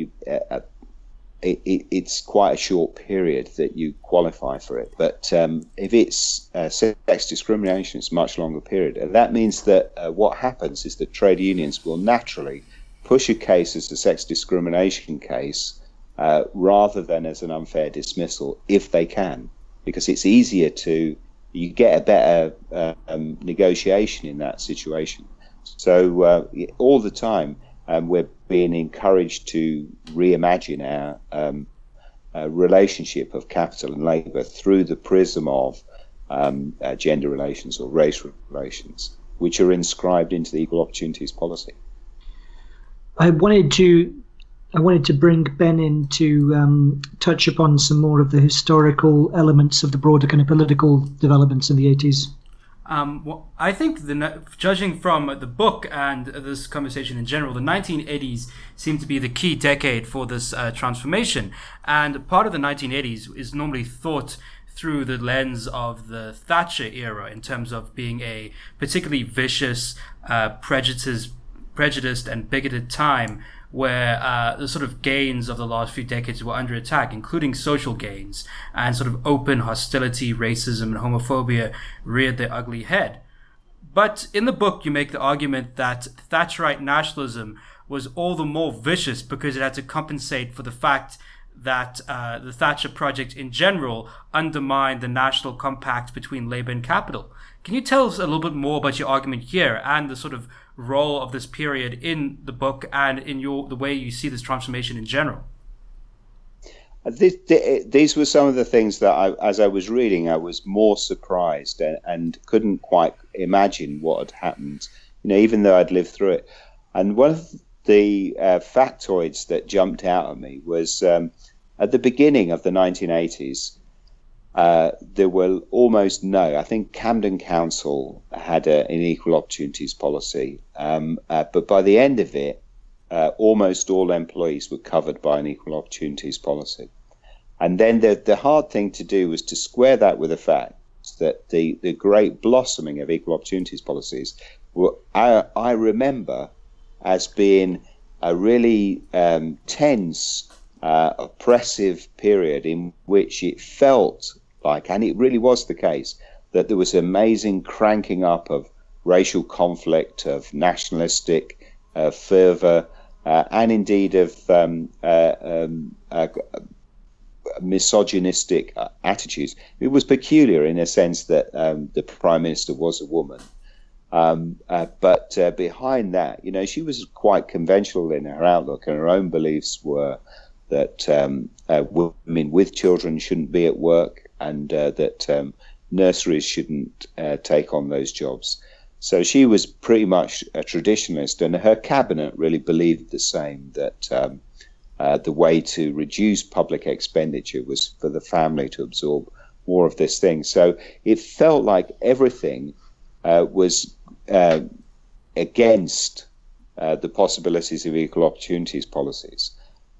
it's quite a short period that you qualify for it. But if it's sex discrimination, it's a much longer period, and that means that what happens is that trade unions will naturally push a case as a sex discrimination case rather than as an unfair dismissal if they can, because it's easier you get a better negotiation in that situation. So all the time we're being encouraged to reimagine our relationship of capital and labour through the prism of gender relations or race relations, which are inscribed into the equal opportunities policy. I wanted to bring Ben in to touch upon some more of the historical elements of the broader kind of political developments in the 80s. Well, I think judging from the book and this conversation in general, the 1980s seem to be the key decade for this transformation. And part of the 1980s is normally thought through the lens of the Thatcher era in terms of being a particularly vicious, prejudiced and bigoted time where the sort of gains of the last few decades were under attack, including social gains, and sort of open hostility, racism, and homophobia reared their ugly head. But in the book, you make the argument that Thatcherite nationalism was all the more vicious because it had to compensate for the fact that the Thatcher Project in general undermined the national compact between Labour and capital. Can you tell us a little bit more about your argument here and the sort of role of this period in the book and in the way you see this transformation in general? These were some of the things that, as I was reading, I was more surprised and couldn't quite imagine what had happened, even though I'd lived through it. And one of the factoids that jumped out at me was at the beginning of the 1980s, there were almost no. I think Camden Council had an equal opportunities policy, but by the end of it, almost all employees were covered by an equal opportunities policy. And then the hard thing to do was to square that with the fact that the great blossoming of equal opportunities policies, I remember as being a really tense, oppressive period in which it felt like, and it really was the case, that there was amazing cranking up of racial conflict, of nationalistic fervour, and indeed of misogynistic attitudes. It was peculiar in a sense that the Prime Minister was a woman. But behind that, she was quite conventional in her outlook, and her own beliefs were that women with children shouldn't be at work, and that nurseries shouldn't take on those jobs. So she was pretty much a traditionalist, and her cabinet really believed the same, that the way to reduce public expenditure was for the family to absorb more of this thing. So it felt like everything was against the possibilities of equal opportunities policies.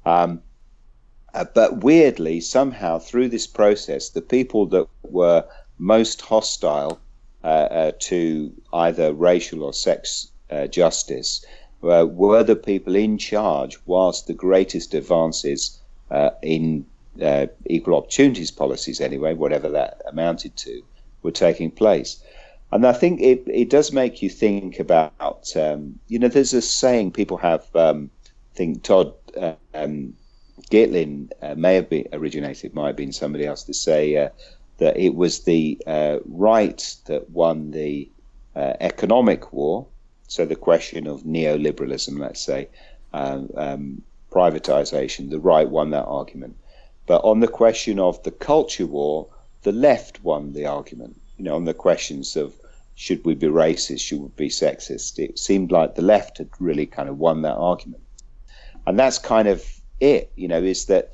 But weirdly, somehow through this process, the people that were most hostile to either racial or sex justice were the people in charge, whilst the greatest advances in equal opportunities policies, anyway, whatever that amounted to, were taking place. And I think it does make you think about, there's a saying people have, I think Todd Gitlin may have been originated, might have been somebody else, to say that it was the right that won the economic war. So the question of neoliberalism, let's say, privatization, the right won that argument. But on the question of the culture war, the left won the argument. On the questions of should we be racist, should we be sexist, it seemed like the left had really kind of won that argument. And that's kind of it, is that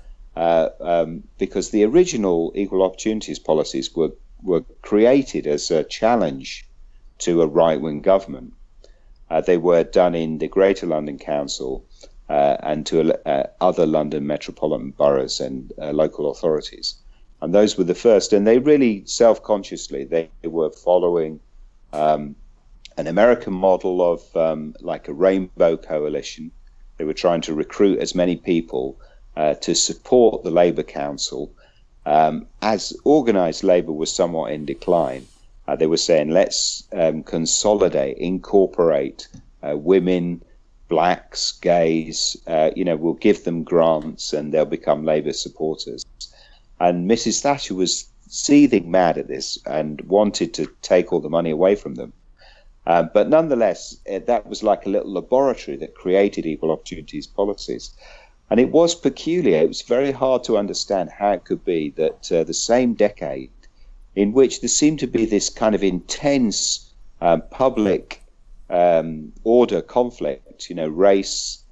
because the original equal opportunities policies were created as a challenge to a right-wing government. They were done in the Greater London Council and to other London metropolitan boroughs and local authorities. And those were the first. And they really self-consciously, they were following an American model of like a rainbow coalition. They were trying to recruit as many people to support the Labour Council. As organised Labour was somewhat in decline, they were saying, let's consolidate, incorporate women, blacks, gays, we'll give them grants and they'll become Labour supporters. And Mrs. Thatcher was seething mad at this and wanted to take all the money away from them. But nonetheless, that was like a little laboratory that created equal opportunities policies. And it was peculiar. It was very hard to understand how it could be that the same decade in which there seemed to be this kind of intense public order conflict, race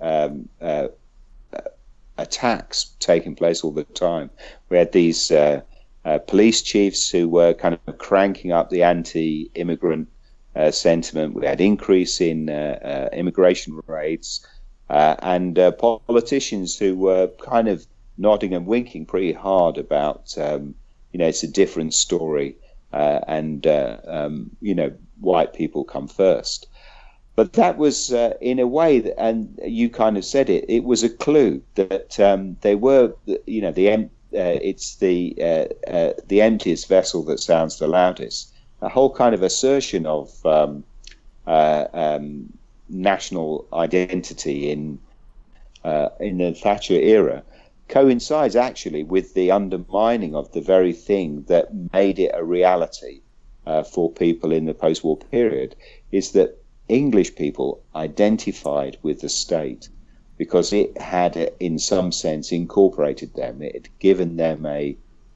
attacks taking place all the time. We had these police chiefs who were kind of cranking up the anti-immigrant sentiment. We had increase in immigration raids and politicians who were kind of nodding and winking pretty hard about, it's a different story and, white people come first. But that was, in a way, and you kind of said it, it was a clue that they were, it's the emptiest vessel that sounds the loudest. A whole kind of assertion of national identity in the Thatcher era coincides actually with the undermining of the very thing that made it a reality for people in the post-war period, is that English people identified with the state because it had, in some sense, incorporated them. It had given them a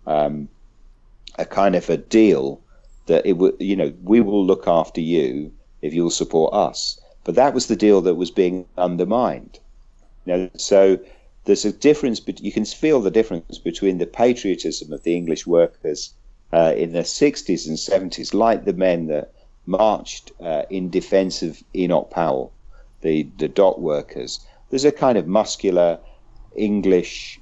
kind of a deal that it would, we will look after you if you'll support us. But that was the deal that was being undermined. So there's a difference, but you can feel the difference between the patriotism of the English workers in the 60s and 70s, like the men that marched in defense of Enoch Powell, the dock workers. There's a kind of muscular English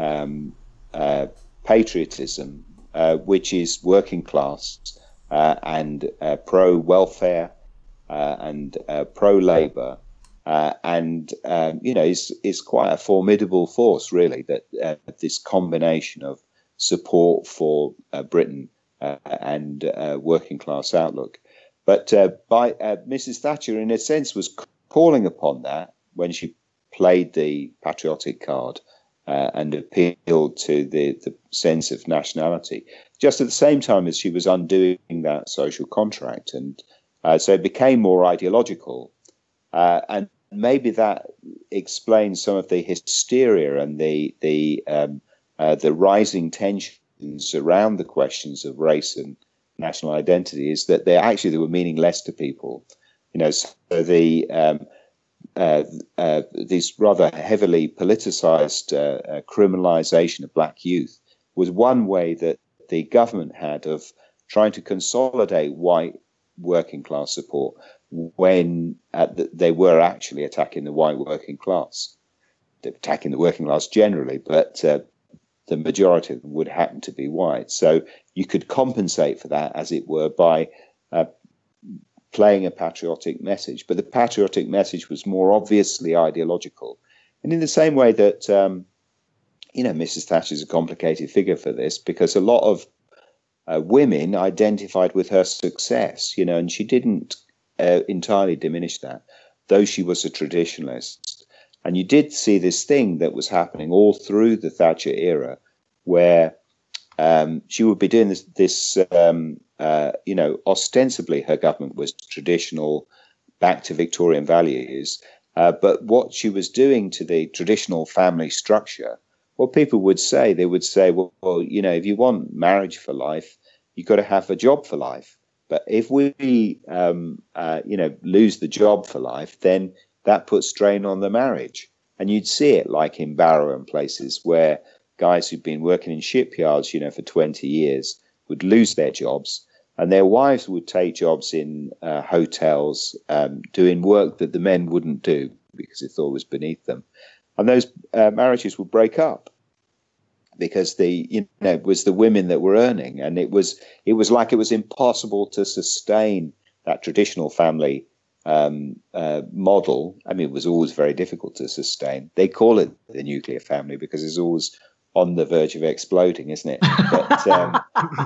patriotism, which is working class and pro-welfare and pro-labour, and is quite a formidable force, really, that this combination of support for Britain and working class outlook. But by Mrs. Thatcher, in a sense, was calling upon that when she played the patriotic card and appealed to the sense of nationality, just at the same time as she was undoing that social contract. And so it became more ideological. And maybe that explains some of the hysteria and the rising tensions around the questions of race and national identity, is that they were meaning less to people. So this rather heavily politicized criminalization of black youth was one way that the government had of trying to consolidate white working class support when they were actually attacking the white working class. They're attacking the working class generally, but the majority of them would happen to be white. So you could compensate for that, as it were, by playing a patriotic message. But the patriotic message was more obviously ideological. And in the same way that, Mrs. Thatcher is a complicated figure for this, because a lot of women identified with her success, and she didn't entirely diminish that, though she was a traditionalist. And you did see this thing that was happening all through the Thatcher era, where she would be doing this ostensibly her government was traditional, back to Victorian values, but what she was doing to the traditional family structure, what people would say, they would say, well, if you want marriage for life, you've got to have a job for life. But if we, lose the job for life, then that puts strain on the marriage. And you'd see it like in Barrow and places where guys who'd been working in shipyards, for 20 years would lose their jobs, and their wives would take jobs in hotels, doing work that the men wouldn't do because they thought was beneath them. And those marriages would break up because it was the women that were earning, and it was like it was impossible to sustain that traditional family model. I mean, it was always very difficult to sustain. They call it the nuclear family because it's always on the verge of exploding, isn't it? But so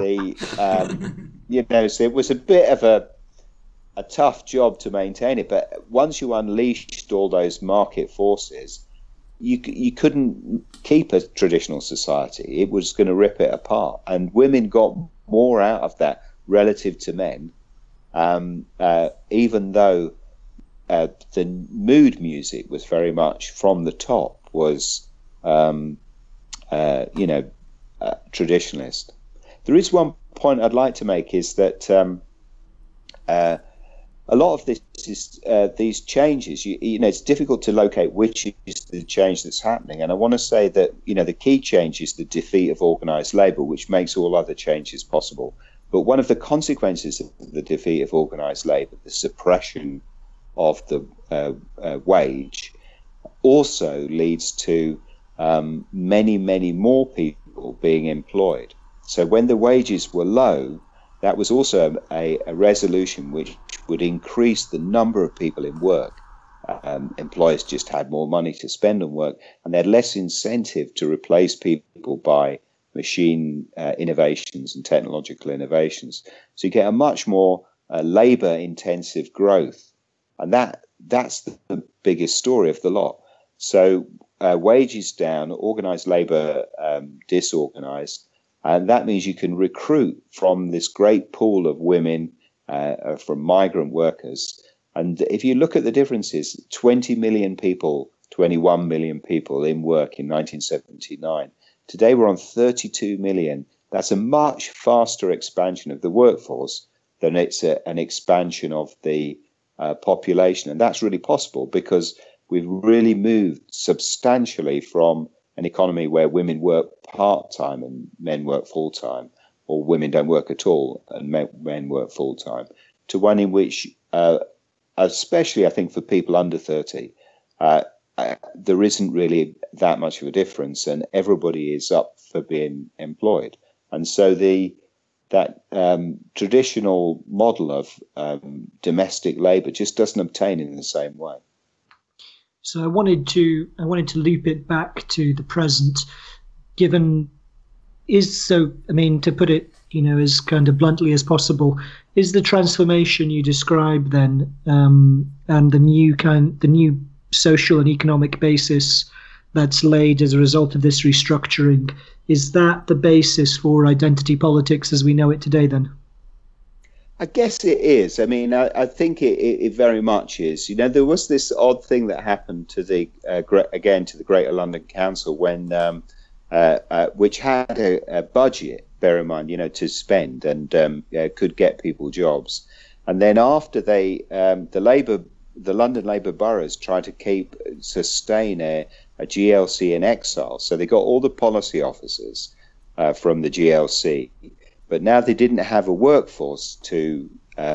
it was a bit of a tough job to maintain it. But once you unleashed all those market forces, you couldn't keep a traditional society. It was going to rip it apart, and women got more out of that relative to men. Even though the mood music was very much from the top, was traditionalist. There is one point I'd like to make, is that a lot of this is these changes. It's difficult to locate which is the change that's happening, and I want to say that the key change is the defeat of organised labour, which makes all other changes possible. But one of the consequences of the defeat of organised labour, the suppression of the wage, also leads to many, many more people being employed. So when the wages were low, that was also a resolution which would increase the number of people in work. Employers just had more money to spend on work, and they had less incentive to replace people by machine innovations and technological innovations. So you get a much more labor-intensive growth, and that's the biggest story of the lot. So wages down, organised labour disorganised, and that means you can recruit from this great pool of women, from migrant workers. And if you look at the differences, 20 million people, 21 million people in work in 1979. Today we're on 32 million. That's a much faster expansion of the workforce than it's an expansion of the population. And that's really possible because we've really moved substantially from an economy where women work part-time and men work full-time, or women don't work at all and men work full-time, to one in which, especially I think for people under 30, there isn't really that much of a difference, and everybody is up for being employed. And so that traditional model of domestic labour just doesn't obtain in the same way. So I wanted to loop it back to the present, to put it, as kind of bluntly as possible, is the transformation you describe then, and the new social and economic basis that's laid as a result of this restructuring, is that the basis for identity politics as we know it today then? I guess it is. I mean, I think it very much is. There was this odd thing that happened to the Greater London Council when, which had a budget, bear in mind, to spend and could get people jobs. And then after the London Labour boroughs tried to sustain a GLC in exile, so they got all the policy officers from the GLC. But now they didn't have a workforce to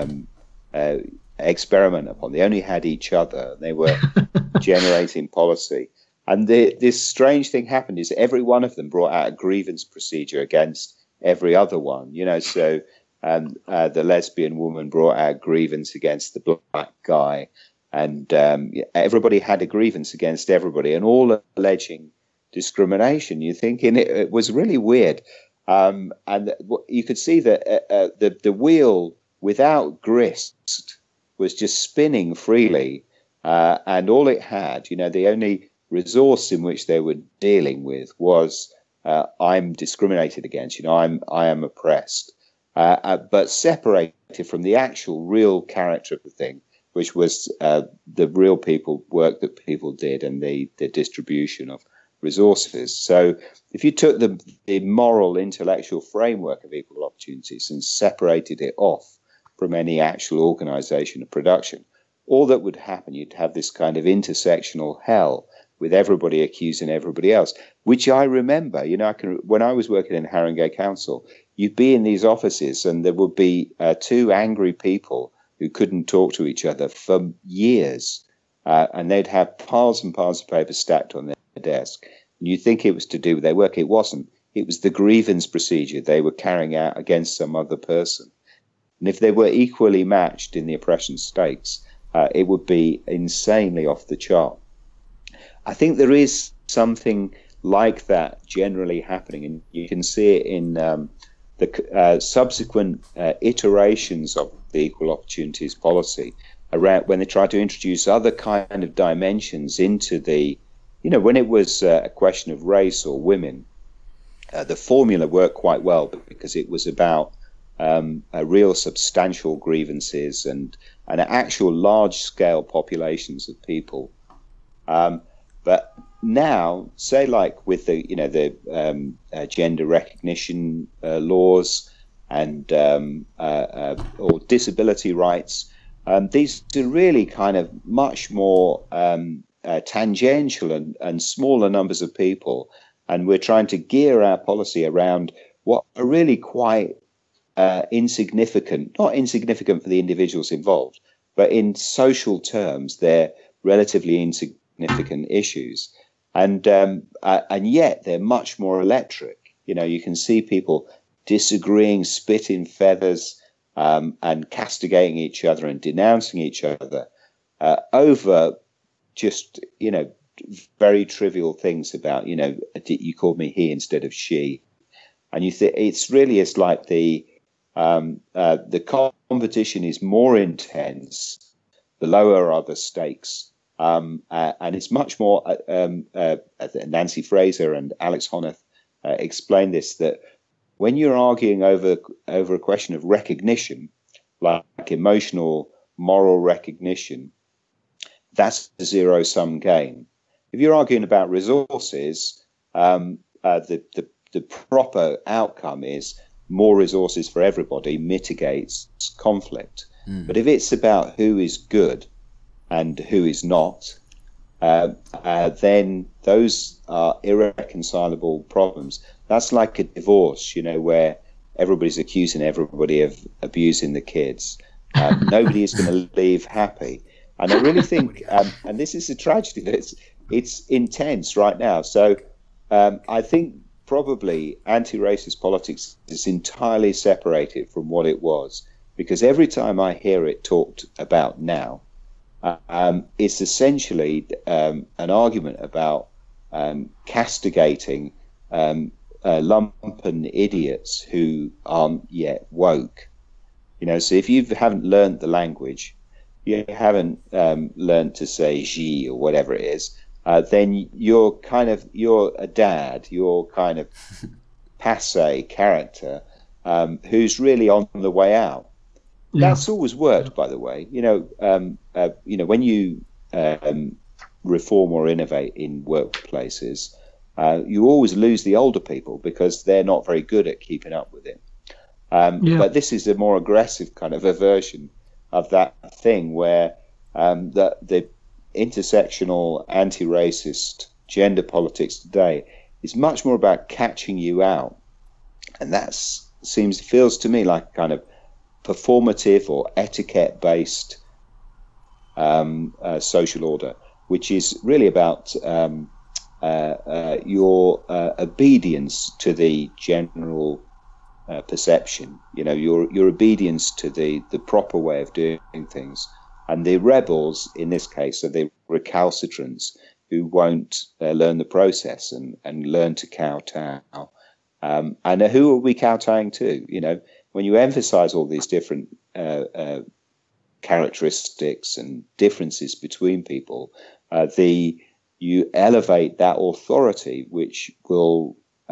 experiment upon. They only had each other. They were generating policy. And this strange thing happened is every one of them brought out a grievance procedure against every other one. So the lesbian woman brought out a grievance against the black guy. And everybody had a grievance against everybody, and all alleging discrimination. You're thinking it was really weird. And you could see that the wheel, without grist, was just spinning freely. And all it had, the only resource in which they were dealing with was, I'm discriminated against, I am oppressed. But separated from the actual real character of the thing, which was the real work that people did and the distribution of resources. So if you took the moral, intellectual framework of equal opportunities and separated it off from any actual organization of production, all that would happen, you'd have this kind of intersectional hell with everybody accusing everybody else, which I remember, when I was working in Haringey Council, you'd be in these offices and there would be two angry people who couldn't talk to each other for years, and they'd have piles and piles of paper stacked on their desk. And you think it was to do with their work. It wasn't. It was the grievance procedure they were carrying out against some other person. And if they were equally matched in the oppression stakes, it would be insanely off the chart. I think there is something like that generally happening, and you can see it in the subsequent iterations of the equal opportunities policy, around when they try to introduce other kind of dimensions into the, when it was a question of race or women, the formula worked quite well because it was about real substantial grievances and actual large-scale populations of people. But now, say like with the gender recognition laws and or disability rights, these are really kind of much more tangential and smaller numbers of people, and we're trying to gear our policy around what are really quite insignificant, not insignificant for the individuals involved, but in social terms, they're relatively insignificant issues. And yet they're much more electric. You can see people disagreeing, spitting feathers, and castigating each other and denouncing each other over just, very trivial things about, you called me he instead of she. And it's like the competition is more intense, the lower are the stakes. And it's much more, Nancy Fraser and Alex Honneth explained this, that when you're arguing over a question of recognition, like emotional, moral recognition, that's a zero-sum game. If you're arguing about resources, the proper outcome is more resources for everybody mitigates conflict. But if it's about who is good and who is not, then those are irreconcilable problems. That's like a divorce, where everybody's accusing everybody of abusing the kids. Nobody is going to leave happy. And I really think, and this is a tragedy, that it's intense right now. So I think probably anti-racist politics is entirely separated from what it was, because every time I hear it talked about now, it's essentially an argument about castigating lumpen idiots who aren't yet woke. So if you haven't learned the language, you haven't learned to say "je" or whatever it is, then you're a dad, you're kind of passe character who's really on the way out. Yeah. That's always worked, by the way. When you reform or innovate in workplaces, you always lose the older people because they're not very good at keeping up with it. But this is a more aggressive kind of a version of that thing where the intersectional anti-racist gender politics today is much more about catching you out, and that feels to me like kind of performative or etiquette-based social order, which is really about your obedience to the general perception. Your obedience to the proper way of doing things. And the rebels, in this case, are the recalcitrants who won't learn the process and learn to kowtow. And who are we kowtowing to? When you emphasize all these different characteristics and differences between people, you elevate that authority which will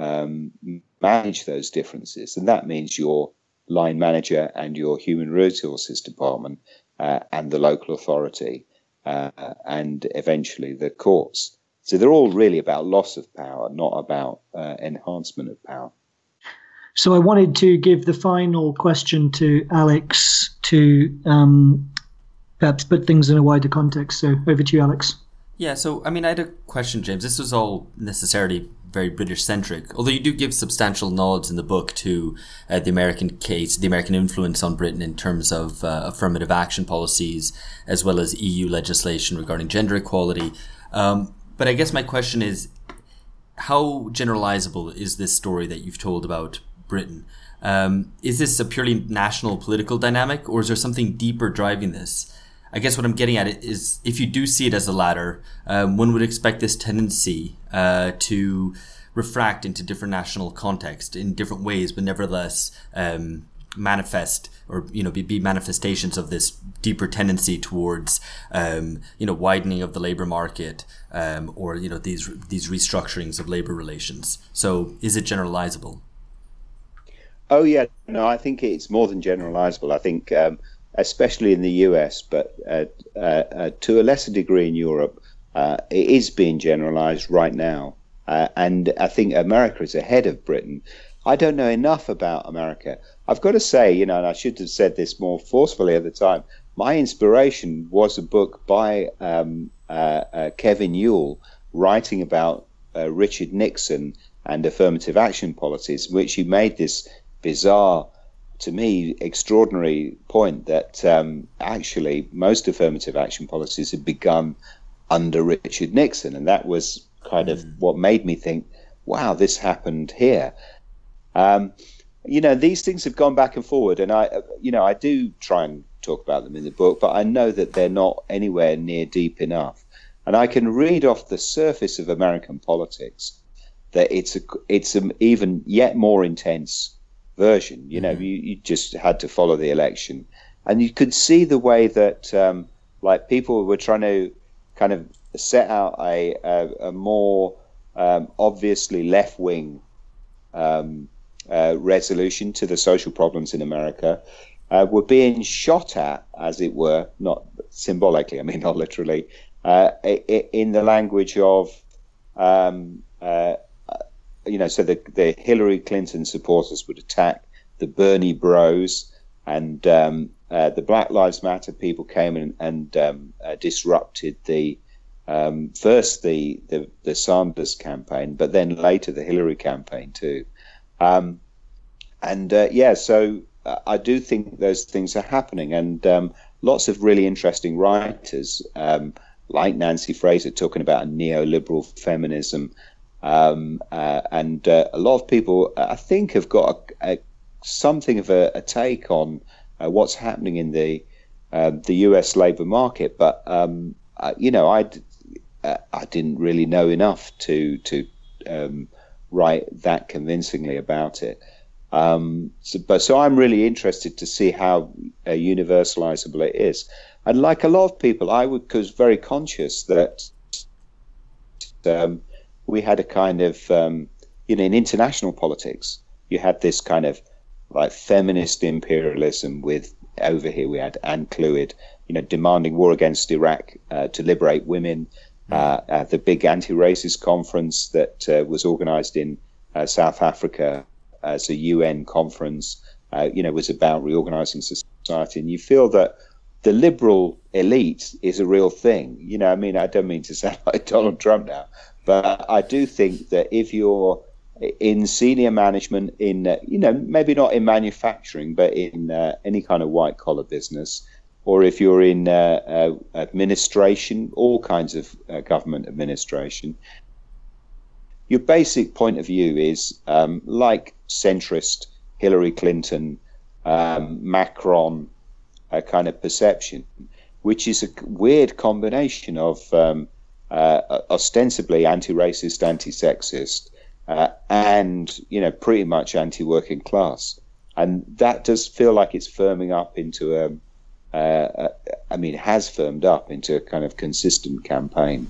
manage those differences. And that means your line manager and your human resources department and the local authority and eventually the courts. So they're all really about loss of power, not about enhancement of power. So I wanted to give the final question to Alex to perhaps put things in a wider context. So over to you, Alex. Yeah, so I had a question, James. This was all necessarily very British-centric, although you do give substantial nods in the book to the American case, the American influence on Britain in terms of affirmative action policies, as well as EU legislation regarding gender equality. But I guess my question is, how generalizable is this story that you've told about Britain? Is this a purely national political dynamic, or is there something deeper driving this? I guess what I'm getting at is, if you do see it as a latter, one would expect this tendency to refract into different national context in different ways, but nevertheless manifest or be manifestations of this deeper tendency towards widening of the labor market or these restructurings of labor relations. So is it generalizable? Oh yeah, no, I think it's more than generalizable. I think especially in the US, but to a lesser degree in Europe, it is being generalized right now. And I think America is ahead of Britain. I don't know enough about America. I've got to say, and I should have said this more forcefully at the time, my inspiration was a book by Kevin Ewell writing about Richard Nixon and affirmative action policies, which he made this bizarre, to me, extraordinary point that actually most affirmative action policies had begun under Richard Nixon. And that was kind of what made me think, wow, this happened here. these things have gone back and forward, and I do try and talk about them in the book, but I know that they're not anywhere near deep enough. And I can read off the surface of American politics that it's an even yet more intense version. You just had to follow the election, and you could see the way that like people were trying to kind of set out a more obviously left-wing resolution to the social problems in America, were being shot at, as it were, not symbolically, I mean, not literally, in the language of, so the Hillary Clinton supporters would attack the Bernie bros, and the Black Lives Matter people came and disrupted first the Sanders campaign, but then later the Hillary campaign too. So I do think those things are happening, and lots of really interesting writers like Nancy Fraser talking about a neoliberal feminism, and a lot of people I think have got something of a take on what's happening in the US labor market, but I didn't really know enough to write that convincingly about it. So I'm really interested to see how universalizable it is. And like a lot of people, I was very conscious that we had a kind of, in international politics, you had this kind of like feminist imperialism with, over here we had Anne Clwyd, demanding war against Iraq to liberate women. The big anti-racist conference that was organized in South Africa as a UN conference, was about reorganizing society. And you feel that the liberal elite is a real thing. I don't mean to sound like Donald Trump now, but I do think that if you're in senior management, in maybe not in manufacturing, but in any kind of white collar business, or if you're in administration, all kinds of government administration, your basic point of view is like centrist Hillary Clinton, Macron kind of perception, which is a weird combination of ostensibly anti-racist, anti-sexist, and pretty much anti-working class, and that does feel like it's firming up into has firmed up into a kind of consistent campaign.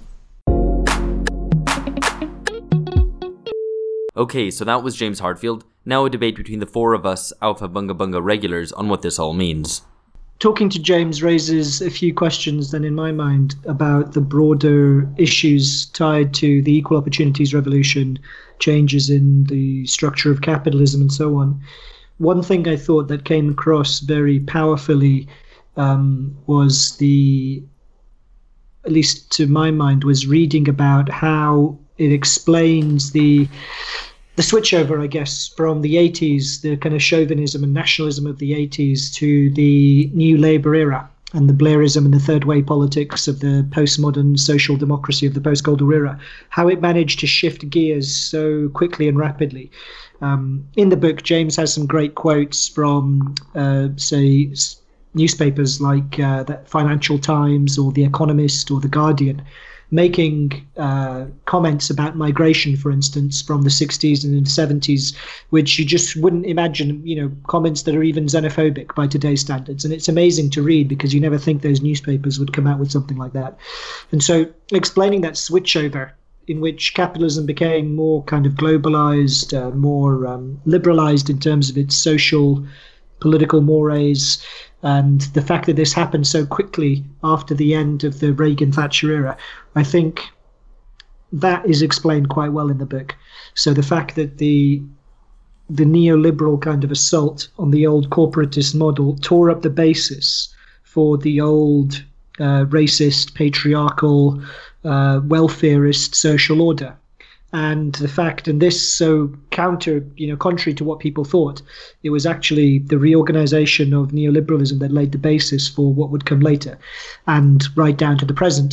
Okay, so that was James Hartfield. Now a debate between the four of us Alpha Bunga Bunga regulars on what this all means. Talking to James raises a few questions then in my mind about the broader issues tied to the equal opportunities revolution, changes in the structure of capitalism and so on. One thing I thought that came across very powerfully was at least to my mind, was reading about how it explains the switchover, I guess, from the 80s, the kind of chauvinism and nationalism of the 80s to the new Labour era and the Blairism and the third way politics of the postmodern social democracy of the post-Cold War era, how it managed to shift gears so quickly and rapidly. In the book, James has some great quotes from, say, newspapers like the Financial Times or The Economist or The Guardian, making comments about migration, for instance, from the 60s and the 70s, which you just wouldn't imagine, comments that are even xenophobic by today's standards. And it's amazing to read because you never think those newspapers would come out with something like that. And so explaining that switchover in which capitalism became more kind of globalized, more liberalized in terms of its social, political mores, and the fact that this happened so quickly after the end of the Reagan-Thatcher era, I think that is explained quite well in the book. So the fact that the neoliberal kind of assault on the old corporatist model tore up the basis for the old racist, patriarchal, welfareist social order. And the fact, and this so contrary to what people thought, it was actually the reorganization of neoliberalism that laid the basis for what would come later, and right down to the present.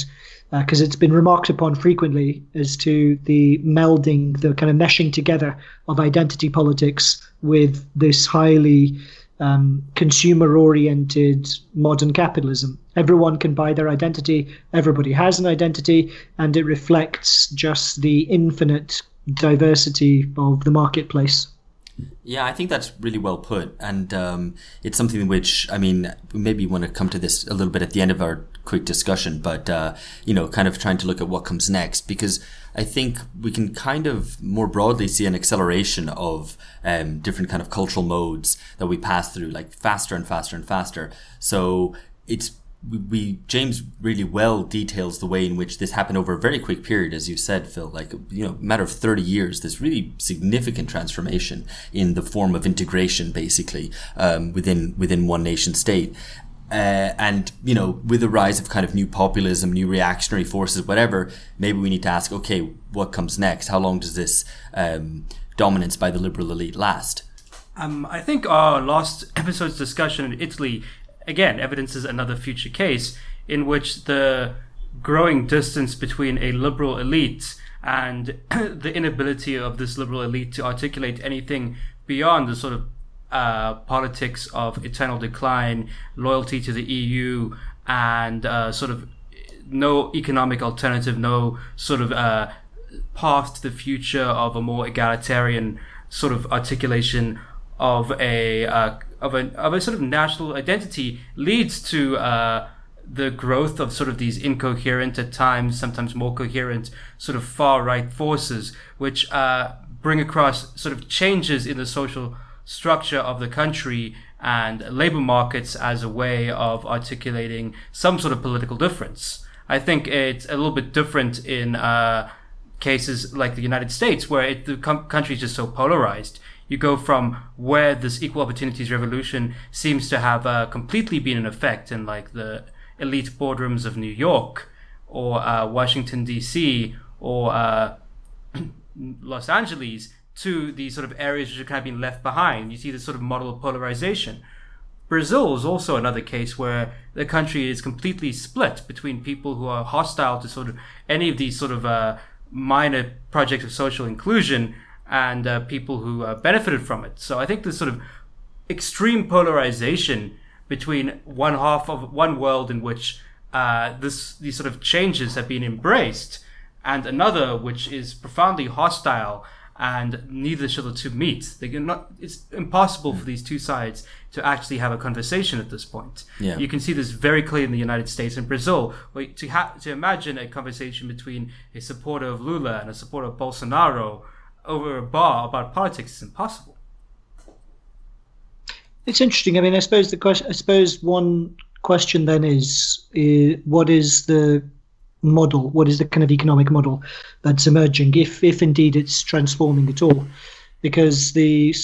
because it's been remarked upon frequently as to the melding, the kind of meshing together of identity politics with this highly consumer-oriented modern capitalism. Everyone can buy their identity, everybody has an identity, and it reflects just the infinite diversity of the marketplace. Yeah, I think that's really well put, and it's something which, I mean, we maybe want to come to this a little bit at the end of our quick discussion, but kind of trying to look at what comes next, because I think we can kind of more broadly see an acceleration of different kind of cultural modes that we pass through, like faster and faster and faster. So James really well details the way in which this happened over a very quick period, as you said, Phil, like, matter of 30 years, this really significant transformation in the form of integration, basically, within one nation state. And with the rise of kind of new populism, new reactionary forces, whatever, maybe we need to ask, okay, what comes next? How long does this dominance by the liberal elite last? I think our last episode's discussion in Italy again evidences another future case in which the growing distance between a liberal elite and the inability of this liberal elite to articulate anything beyond the sort of politics of eternal decline, loyalty to the EU, and sort of no economic alternative, no sort of path to the future of a more egalitarian sort of articulation of a sort of national identity, leads to the growth of sort of these incoherent, at times sometimes more coherent, sort of far-right forces, which bring across sort of changes in the social structure of the country and labor markets as a way of articulating some sort of political difference. I think it's a little bit different in cases like the United States, where the country is just so polarized. You go from where this equal opportunities revolution seems to have completely been in effect in like the elite boardrooms of New York or Washington, D.C. or Los Angeles, to these sort of areas which have kind of been left behind. You see this sort of model of polarization. Brazil is also another case where the country is completely split between people who are hostile to sort of any of these sort of minor projects of social inclusion and people who benefited from it. So I think this sort of extreme polarization between one half of one world in which these sort of changes have been embraced, and another which is profoundly hostile, and neither shall the two meet. It's impossible for these two sides to actually have a conversation at this point. Yeah. You can see this very clearly in the United States and Brazil, where to imagine a conversation between a supporter of Lula and a supporter of Bolsonaro over a bar about politics is impossible. It's interesting. I mean, I suppose one question then is what is the model? What is the kind of economic model that's emerging, if indeed it's transforming at all? Because the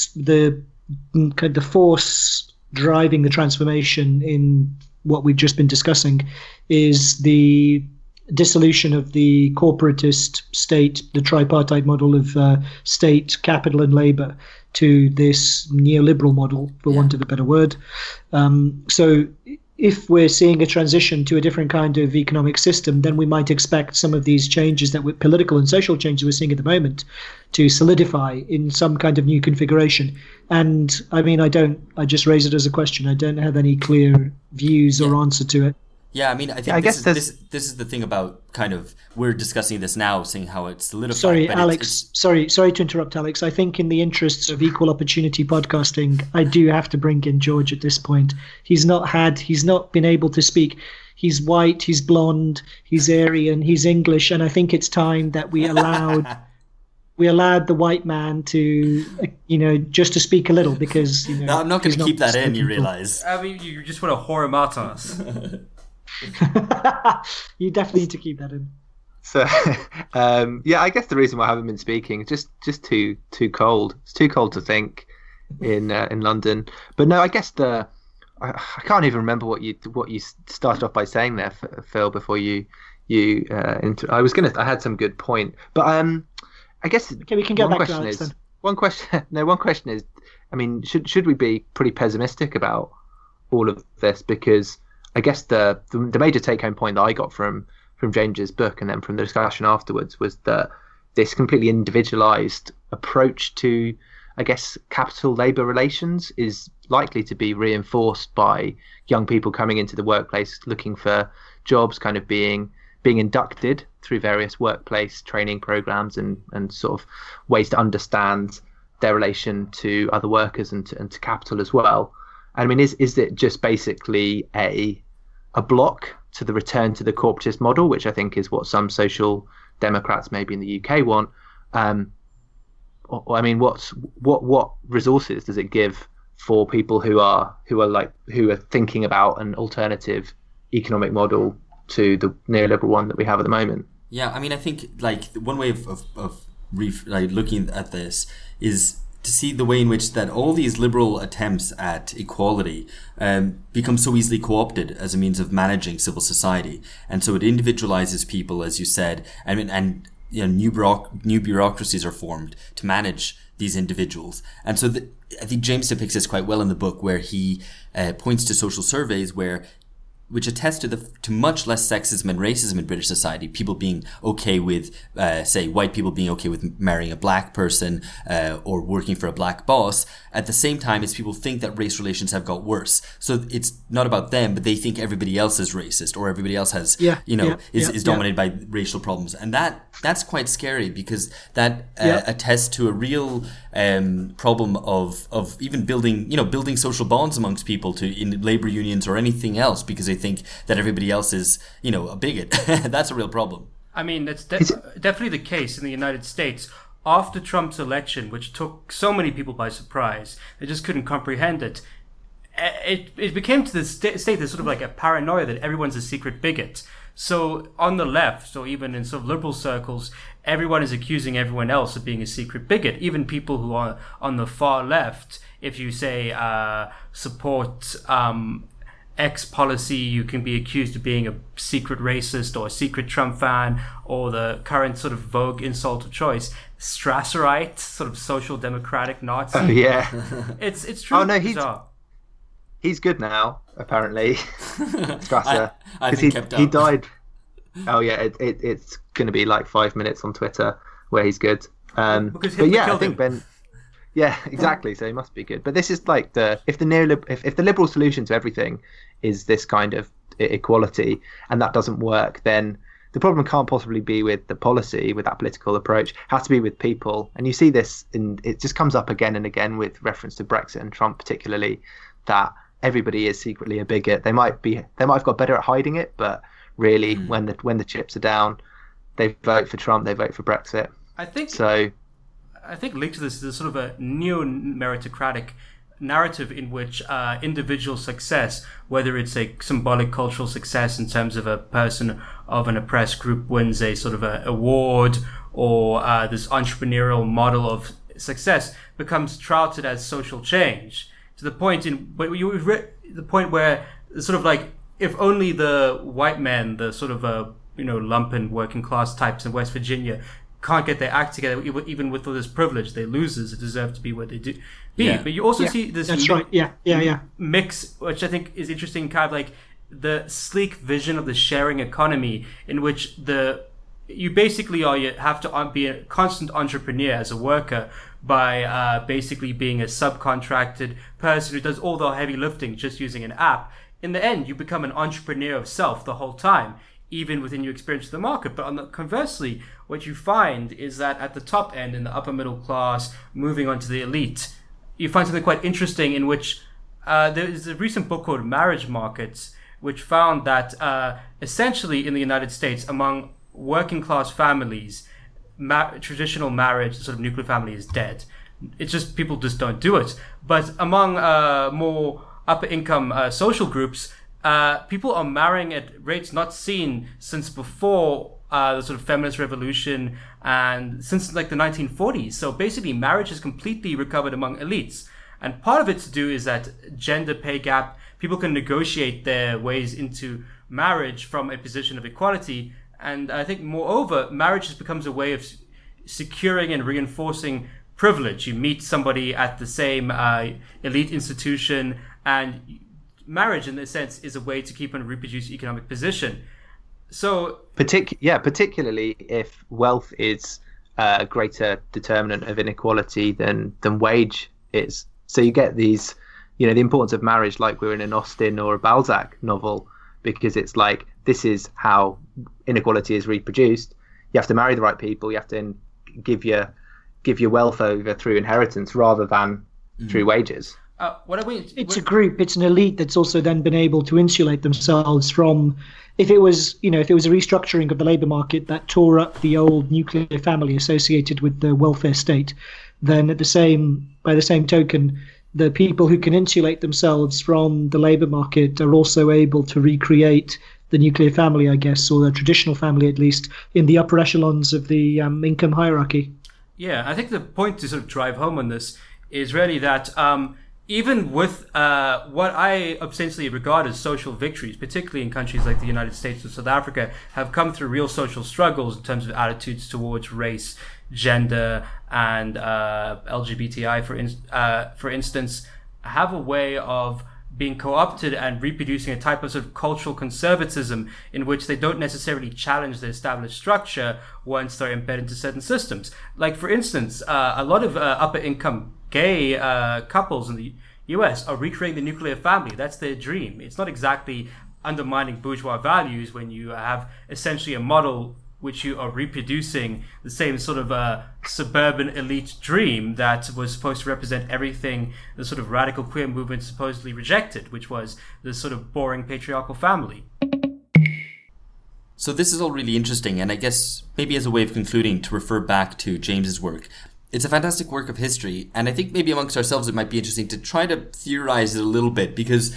force driving the transformation in what we've just been discussing is the dissolution of the corporatist state, the tripartite model of state, capital, and labor, to this neoliberal model, for want of a better word. So if we're seeing a transition to a different kind of economic system, then we might expect some of these changes political and social changes we're seeing at the moment to solidify in some kind of new configuration. And I mean, I just raise it as a question. I don't have any clear views or answer to it. Yeah, I mean, I think this is the thing about kind of, we're discussing this now, seeing how it's solidified. Sorry, Alex. Sorry to interrupt, Alex. I think in the interests of equal opportunity podcasting, I do have to bring in George at this point. He's not been able to speak. He's white, he's blonde, he's Aryan, he's English, and I think it's time that we allowed the white man to, just to speak a little, because No, I'm not going to keep that in. You realize? I mean, you just want to whore him out on us. You definitely need to keep that in. So, I guess the reason why I haven't been speaking is just too cold. It's too cold to think in London. But no, I guess I can't even remember what you started off by saying there, Phil. Before I had some good point, but I guess we can get back to Alex then. One question is, I mean, should we be pretty pessimistic about all of this? Because I guess the major take-home point that I got from James's book and then from the discussion afterwards was that this completely individualized approach to, I guess, capital-labor relations is likely to be reinforced by young people coming into the workplace looking for jobs, kind of being inducted through various workplace training programs and sort of ways to understand their relation to other workers and to capital as well. I mean, is it just basically a block to the return to the corporatist model, which I think is what some social democrats maybe in the UK want? I mean, what resources does it give for people who are thinking about an alternative economic model to the neoliberal one that we have at the moment? Yeah, I mean, I think like one way of looking at this is to see the way in which that all these liberal attempts at equality become so easily co-opted as a means of managing civil society, and so it individualizes people, as you said, and you know, new bureaucracies are formed to manage these individuals. And so I think James depicts this quite well in the book, where he points to social surveys which attest to much less sexism and racism in British society. People being okay with, say, white people being okay with marrying a black person or working for a black boss, at the same time as people think that race relations have got worse. So it's not about them, but they think everybody else is racist or everybody else has, is dominated by racial problems. And that's quite scary, because that attests to a real problem of even building social bonds amongst people in labor unions or anything else, because they think that everybody else is, a bigot. That's a real problem. I mean, that's definitely the case in the United States. After Trump's election, which took so many people by surprise, they just couldn't comprehend it. It became to the state there's sort of like a paranoia that everyone's a secret bigot. So on the left, or even in sort of liberal circles, everyone is accusing everyone else of being a secret bigot. Even people who are on the far left, if you say support X policy, you can be accused of being a secret racist or a secret Trump fan, or the current sort of vogue insult of choice, Strasserite, sort of social democratic Nazi. Oh yeah, it's true. Oh no, he's good now apparently. Strasser, because he died. Oh yeah, it's going to be like 5 minutes on Twitter where he's good. Because but yeah, I think Ben. Yeah, exactly. So he must be good. But this is like if the liberal solution to everything is this kind of equality, and that doesn't work, then the problem can't possibly be with the policy, with that political approach. It has to be with people. And you see this, it just comes up again and again with reference to Brexit and Trump particularly, that everybody is secretly a bigot. They might have got better at hiding it, but really when the chips are down, they vote for Trump, they vote for Brexit. I think linked to this is sort of a neo-meritocratic narrative in which individual success, whether it's a symbolic cultural success in terms of a person of an oppressed group wins a sort of a award, or this entrepreneurial model of success, becomes touted as social change, to the point where sort of like, if only the white men, the sort of lumpen working class types in West Virginia, can't get their act together, even with all this privilege, they're losers. They deserve to be what they do. Yeah. But you also see this mix, which I think is interesting, kind of like the sleek vision of the sharing economy, in which you basically you have to be a constant entrepreneur as a worker by basically being a subcontracted person who does all the heavy lifting just using an app. In the end, you become an entrepreneur of self the whole time, even within your experience of the market. But conversely, what you find is that at the top end, in the upper middle class, moving on to the elite, you find something quite interesting, in which there is a recent book called Marriage Markets, which found that essentially in the United States, among working class families, traditional marriage, sort of nuclear family, is dead. It's just people just don't do it. But among more upper income social groups, people are marrying at rates not seen since before the sort of feminist revolution, and since like the 1940s. So basically marriage has completely recovered among elites. And part of it to do is that gender pay gap, people can negotiate their ways into marriage from a position of equality. And I think moreover, marriage has becomes a way of securing and reinforcing privilege. You meet somebody at the same elite institution, and marriage in a sense is a way to keep and reproduce economic position. So particularly if wealth is a greater determinant of inequality than wage is. So you get these, the importance of marriage, like we're in an Austen or a Balzac novel, because it's like, this is how inequality is reproduced. You have to marry the right people. You have to give your wealth over through inheritance rather than through wages. What I mean, it's a group, it's an elite that's also then been able to insulate themselves from, if it was a restructuring of the labour market that tore up the old nuclear family associated with the welfare state, then by the same token, the people who can insulate themselves from the labour market are also able to recreate the nuclear family, I guess, or the traditional family at least, in the upper echelons of the income hierarchy. Yeah, I think the point to sort of drive home on this is really that even with what I ostensibly regard as social victories, particularly in countries like the United States or South Africa, have come through real social struggles in terms of attitudes towards race, gender, and LGBTI, for instance, have a way of being co-opted and reproducing a type of sort of cultural conservatism in which they don't necessarily challenge the established structure once they're embedded into certain systems. Like, for instance, a lot of upper-income gay couples in the US are recreating the nuclear family. That's their dream. It's not exactly undermining bourgeois values when you have essentially a model which you are reproducing the same sort of suburban elite dream that was supposed to represent everything the sort of radical queer movement supposedly rejected, which was the sort of boring patriarchal family. So this is all really interesting, and I guess maybe as a way of concluding, to refer back to James's work. It's a fantastic work of history, and I think maybe amongst ourselves it might be interesting to try to theorize it a little bit, because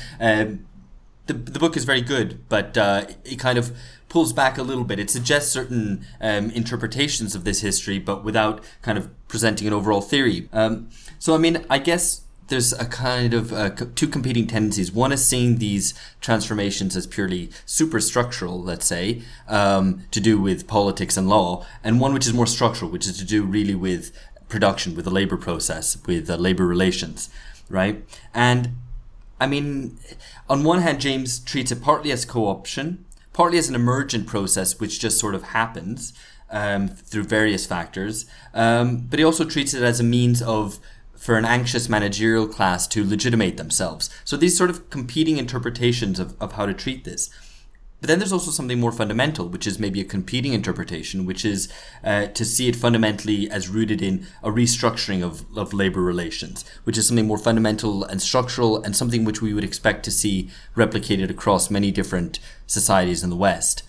the book is very good, but it kind of pulls back a little bit. It suggests certain interpretations of this history, but without kind of presenting an overall theory. So, I mean, I guess there's a kind of two competing tendencies. One is seeing these transformations as purely superstructural, let's say, to do with politics and law, and one which is more structural, which is to do really with production, with the labor process, with labor relations, right? And I mean, on one hand, James treats it partly as co-option, partly as an emergent process which just sort of happens through various factors, but he also treats it as a means for an anxious managerial class to legitimate themselves. So these sort of competing interpretations of how to treat this. But then there's also something more fundamental, which is maybe a competing interpretation, which is to see it fundamentally as rooted in a restructuring of labor relations, which is something more fundamental and structural, and something which we would expect to see replicated across many different societies in the West.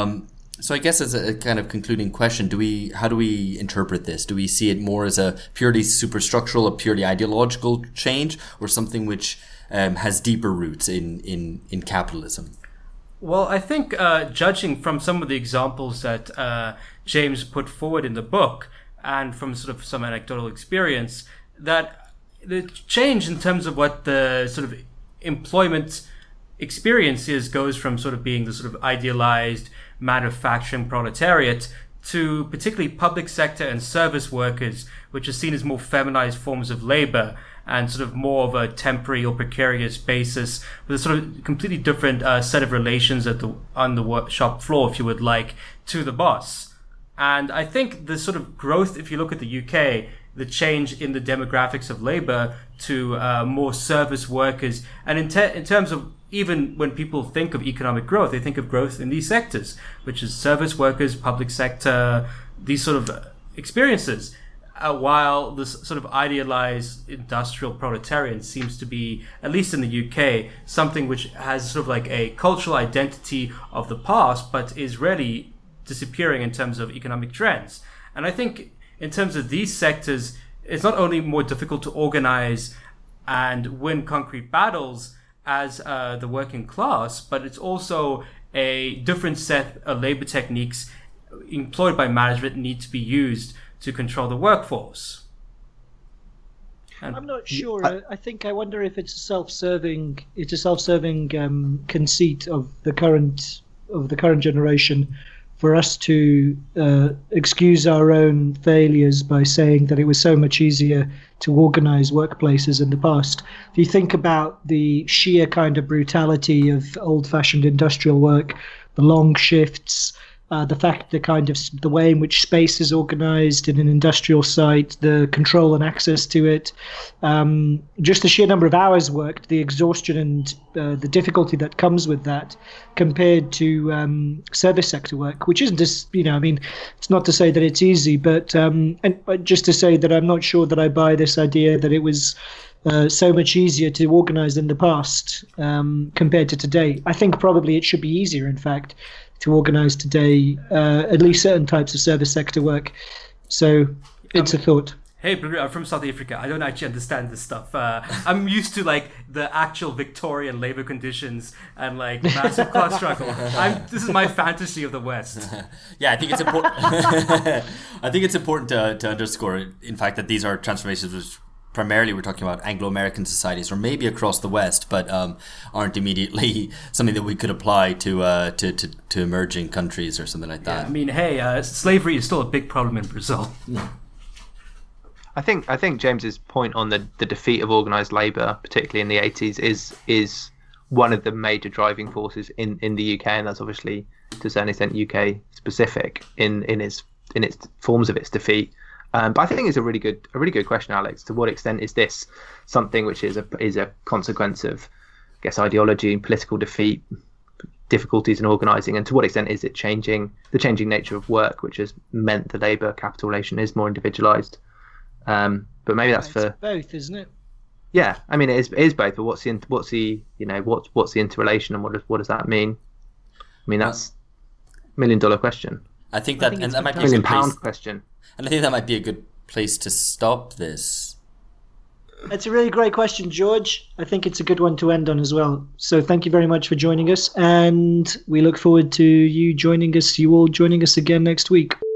So I guess as a kind of concluding question, how do we interpret this? Do we see it more as a purely superstructural, a purely ideological change, or something which has deeper roots in capitalism? Well, I think judging from some of the examples that James put forward in the book, and from sort of some anecdotal experience, that the change in terms of what the sort of employment experience is goes from sort of being the sort of idealized manufacturing proletariat to particularly public sector and service workers, which are seen as more feminized forms of labor and sort of more of a temporary or precarious basis with a sort of completely different set of relations on the workshop floor, if you would like, to the boss. And I think the sort of growth, if you look at the UK, the change in the demographics of labor to more service workers, and in terms of even when people think of economic growth, they think of growth in these sectors, which is service workers, public sector, these sort of experiences. While this sort of idealized industrial proletarian seems to be, at least in the UK, something which has sort of like a cultural identity of the past, but is really disappearing in terms of economic trends. And I think in terms of these sectors, it's not only more difficult to organize and win concrete battles as the working class, but it's also a different set of labor techniques employed by management need to be used to control the workforce. And I'm not sure. I wonder if it's a self-serving conceit of the current generation for us to excuse our own failures by saying that it was so much easier to organize workplaces in the past. If you think about the sheer kind of brutality of old-fashioned industrial work, the long shifts, the way in which space is organized in an industrial site, the control and access to it, just the sheer number of hours worked, the exhaustion and the difficulty that comes with that, compared to service sector work, which isn't just, it's not to say that it's easy, but just to say that I'm not sure that I buy this idea that it was so much easier to organize in the past compared to today. I think probably it should be easier, in fact, to organize today, at least certain types of service sector work. So it's a thought. Hey, I'm from South Africa. I don't actually understand this stuff. I'm used to like the actual Victorian labor conditions and like massive class struggle. This is my fantasy of the West. Yeah, I think it's important. I think it's important to underscore, in fact, that these are transformations which primarily we're talking about Anglo-American societies, or maybe across the West, but aren't immediately something that we could apply to emerging countries or something like that. Yeah, I mean, hey, slavery is still a big problem in Brazil. I think James's point on the defeat of organised labour, particularly in the 80s, is one of the major driving forces in the UK, and that's obviously to a certain extent UK specific in its forms of its defeat. But I think it's a really good question, Alex. To what extent is this something which is a consequence of, I guess, ideology and political defeat, difficulties in organising, and to what extent is it changing nature of work, which has meant the labour capital relation is more individualised? But maybe that's for both, isn't it? Yeah, I mean it is both. But what's the interrelation, and what does that mean? I mean that's $1 million question. I think that might be £1 million question. And I think that might be a good place to stop this. That's a really great question, George. I think it's a good one to end on as well. So thank you very much for joining us, and we look forward to you all joining us again next week.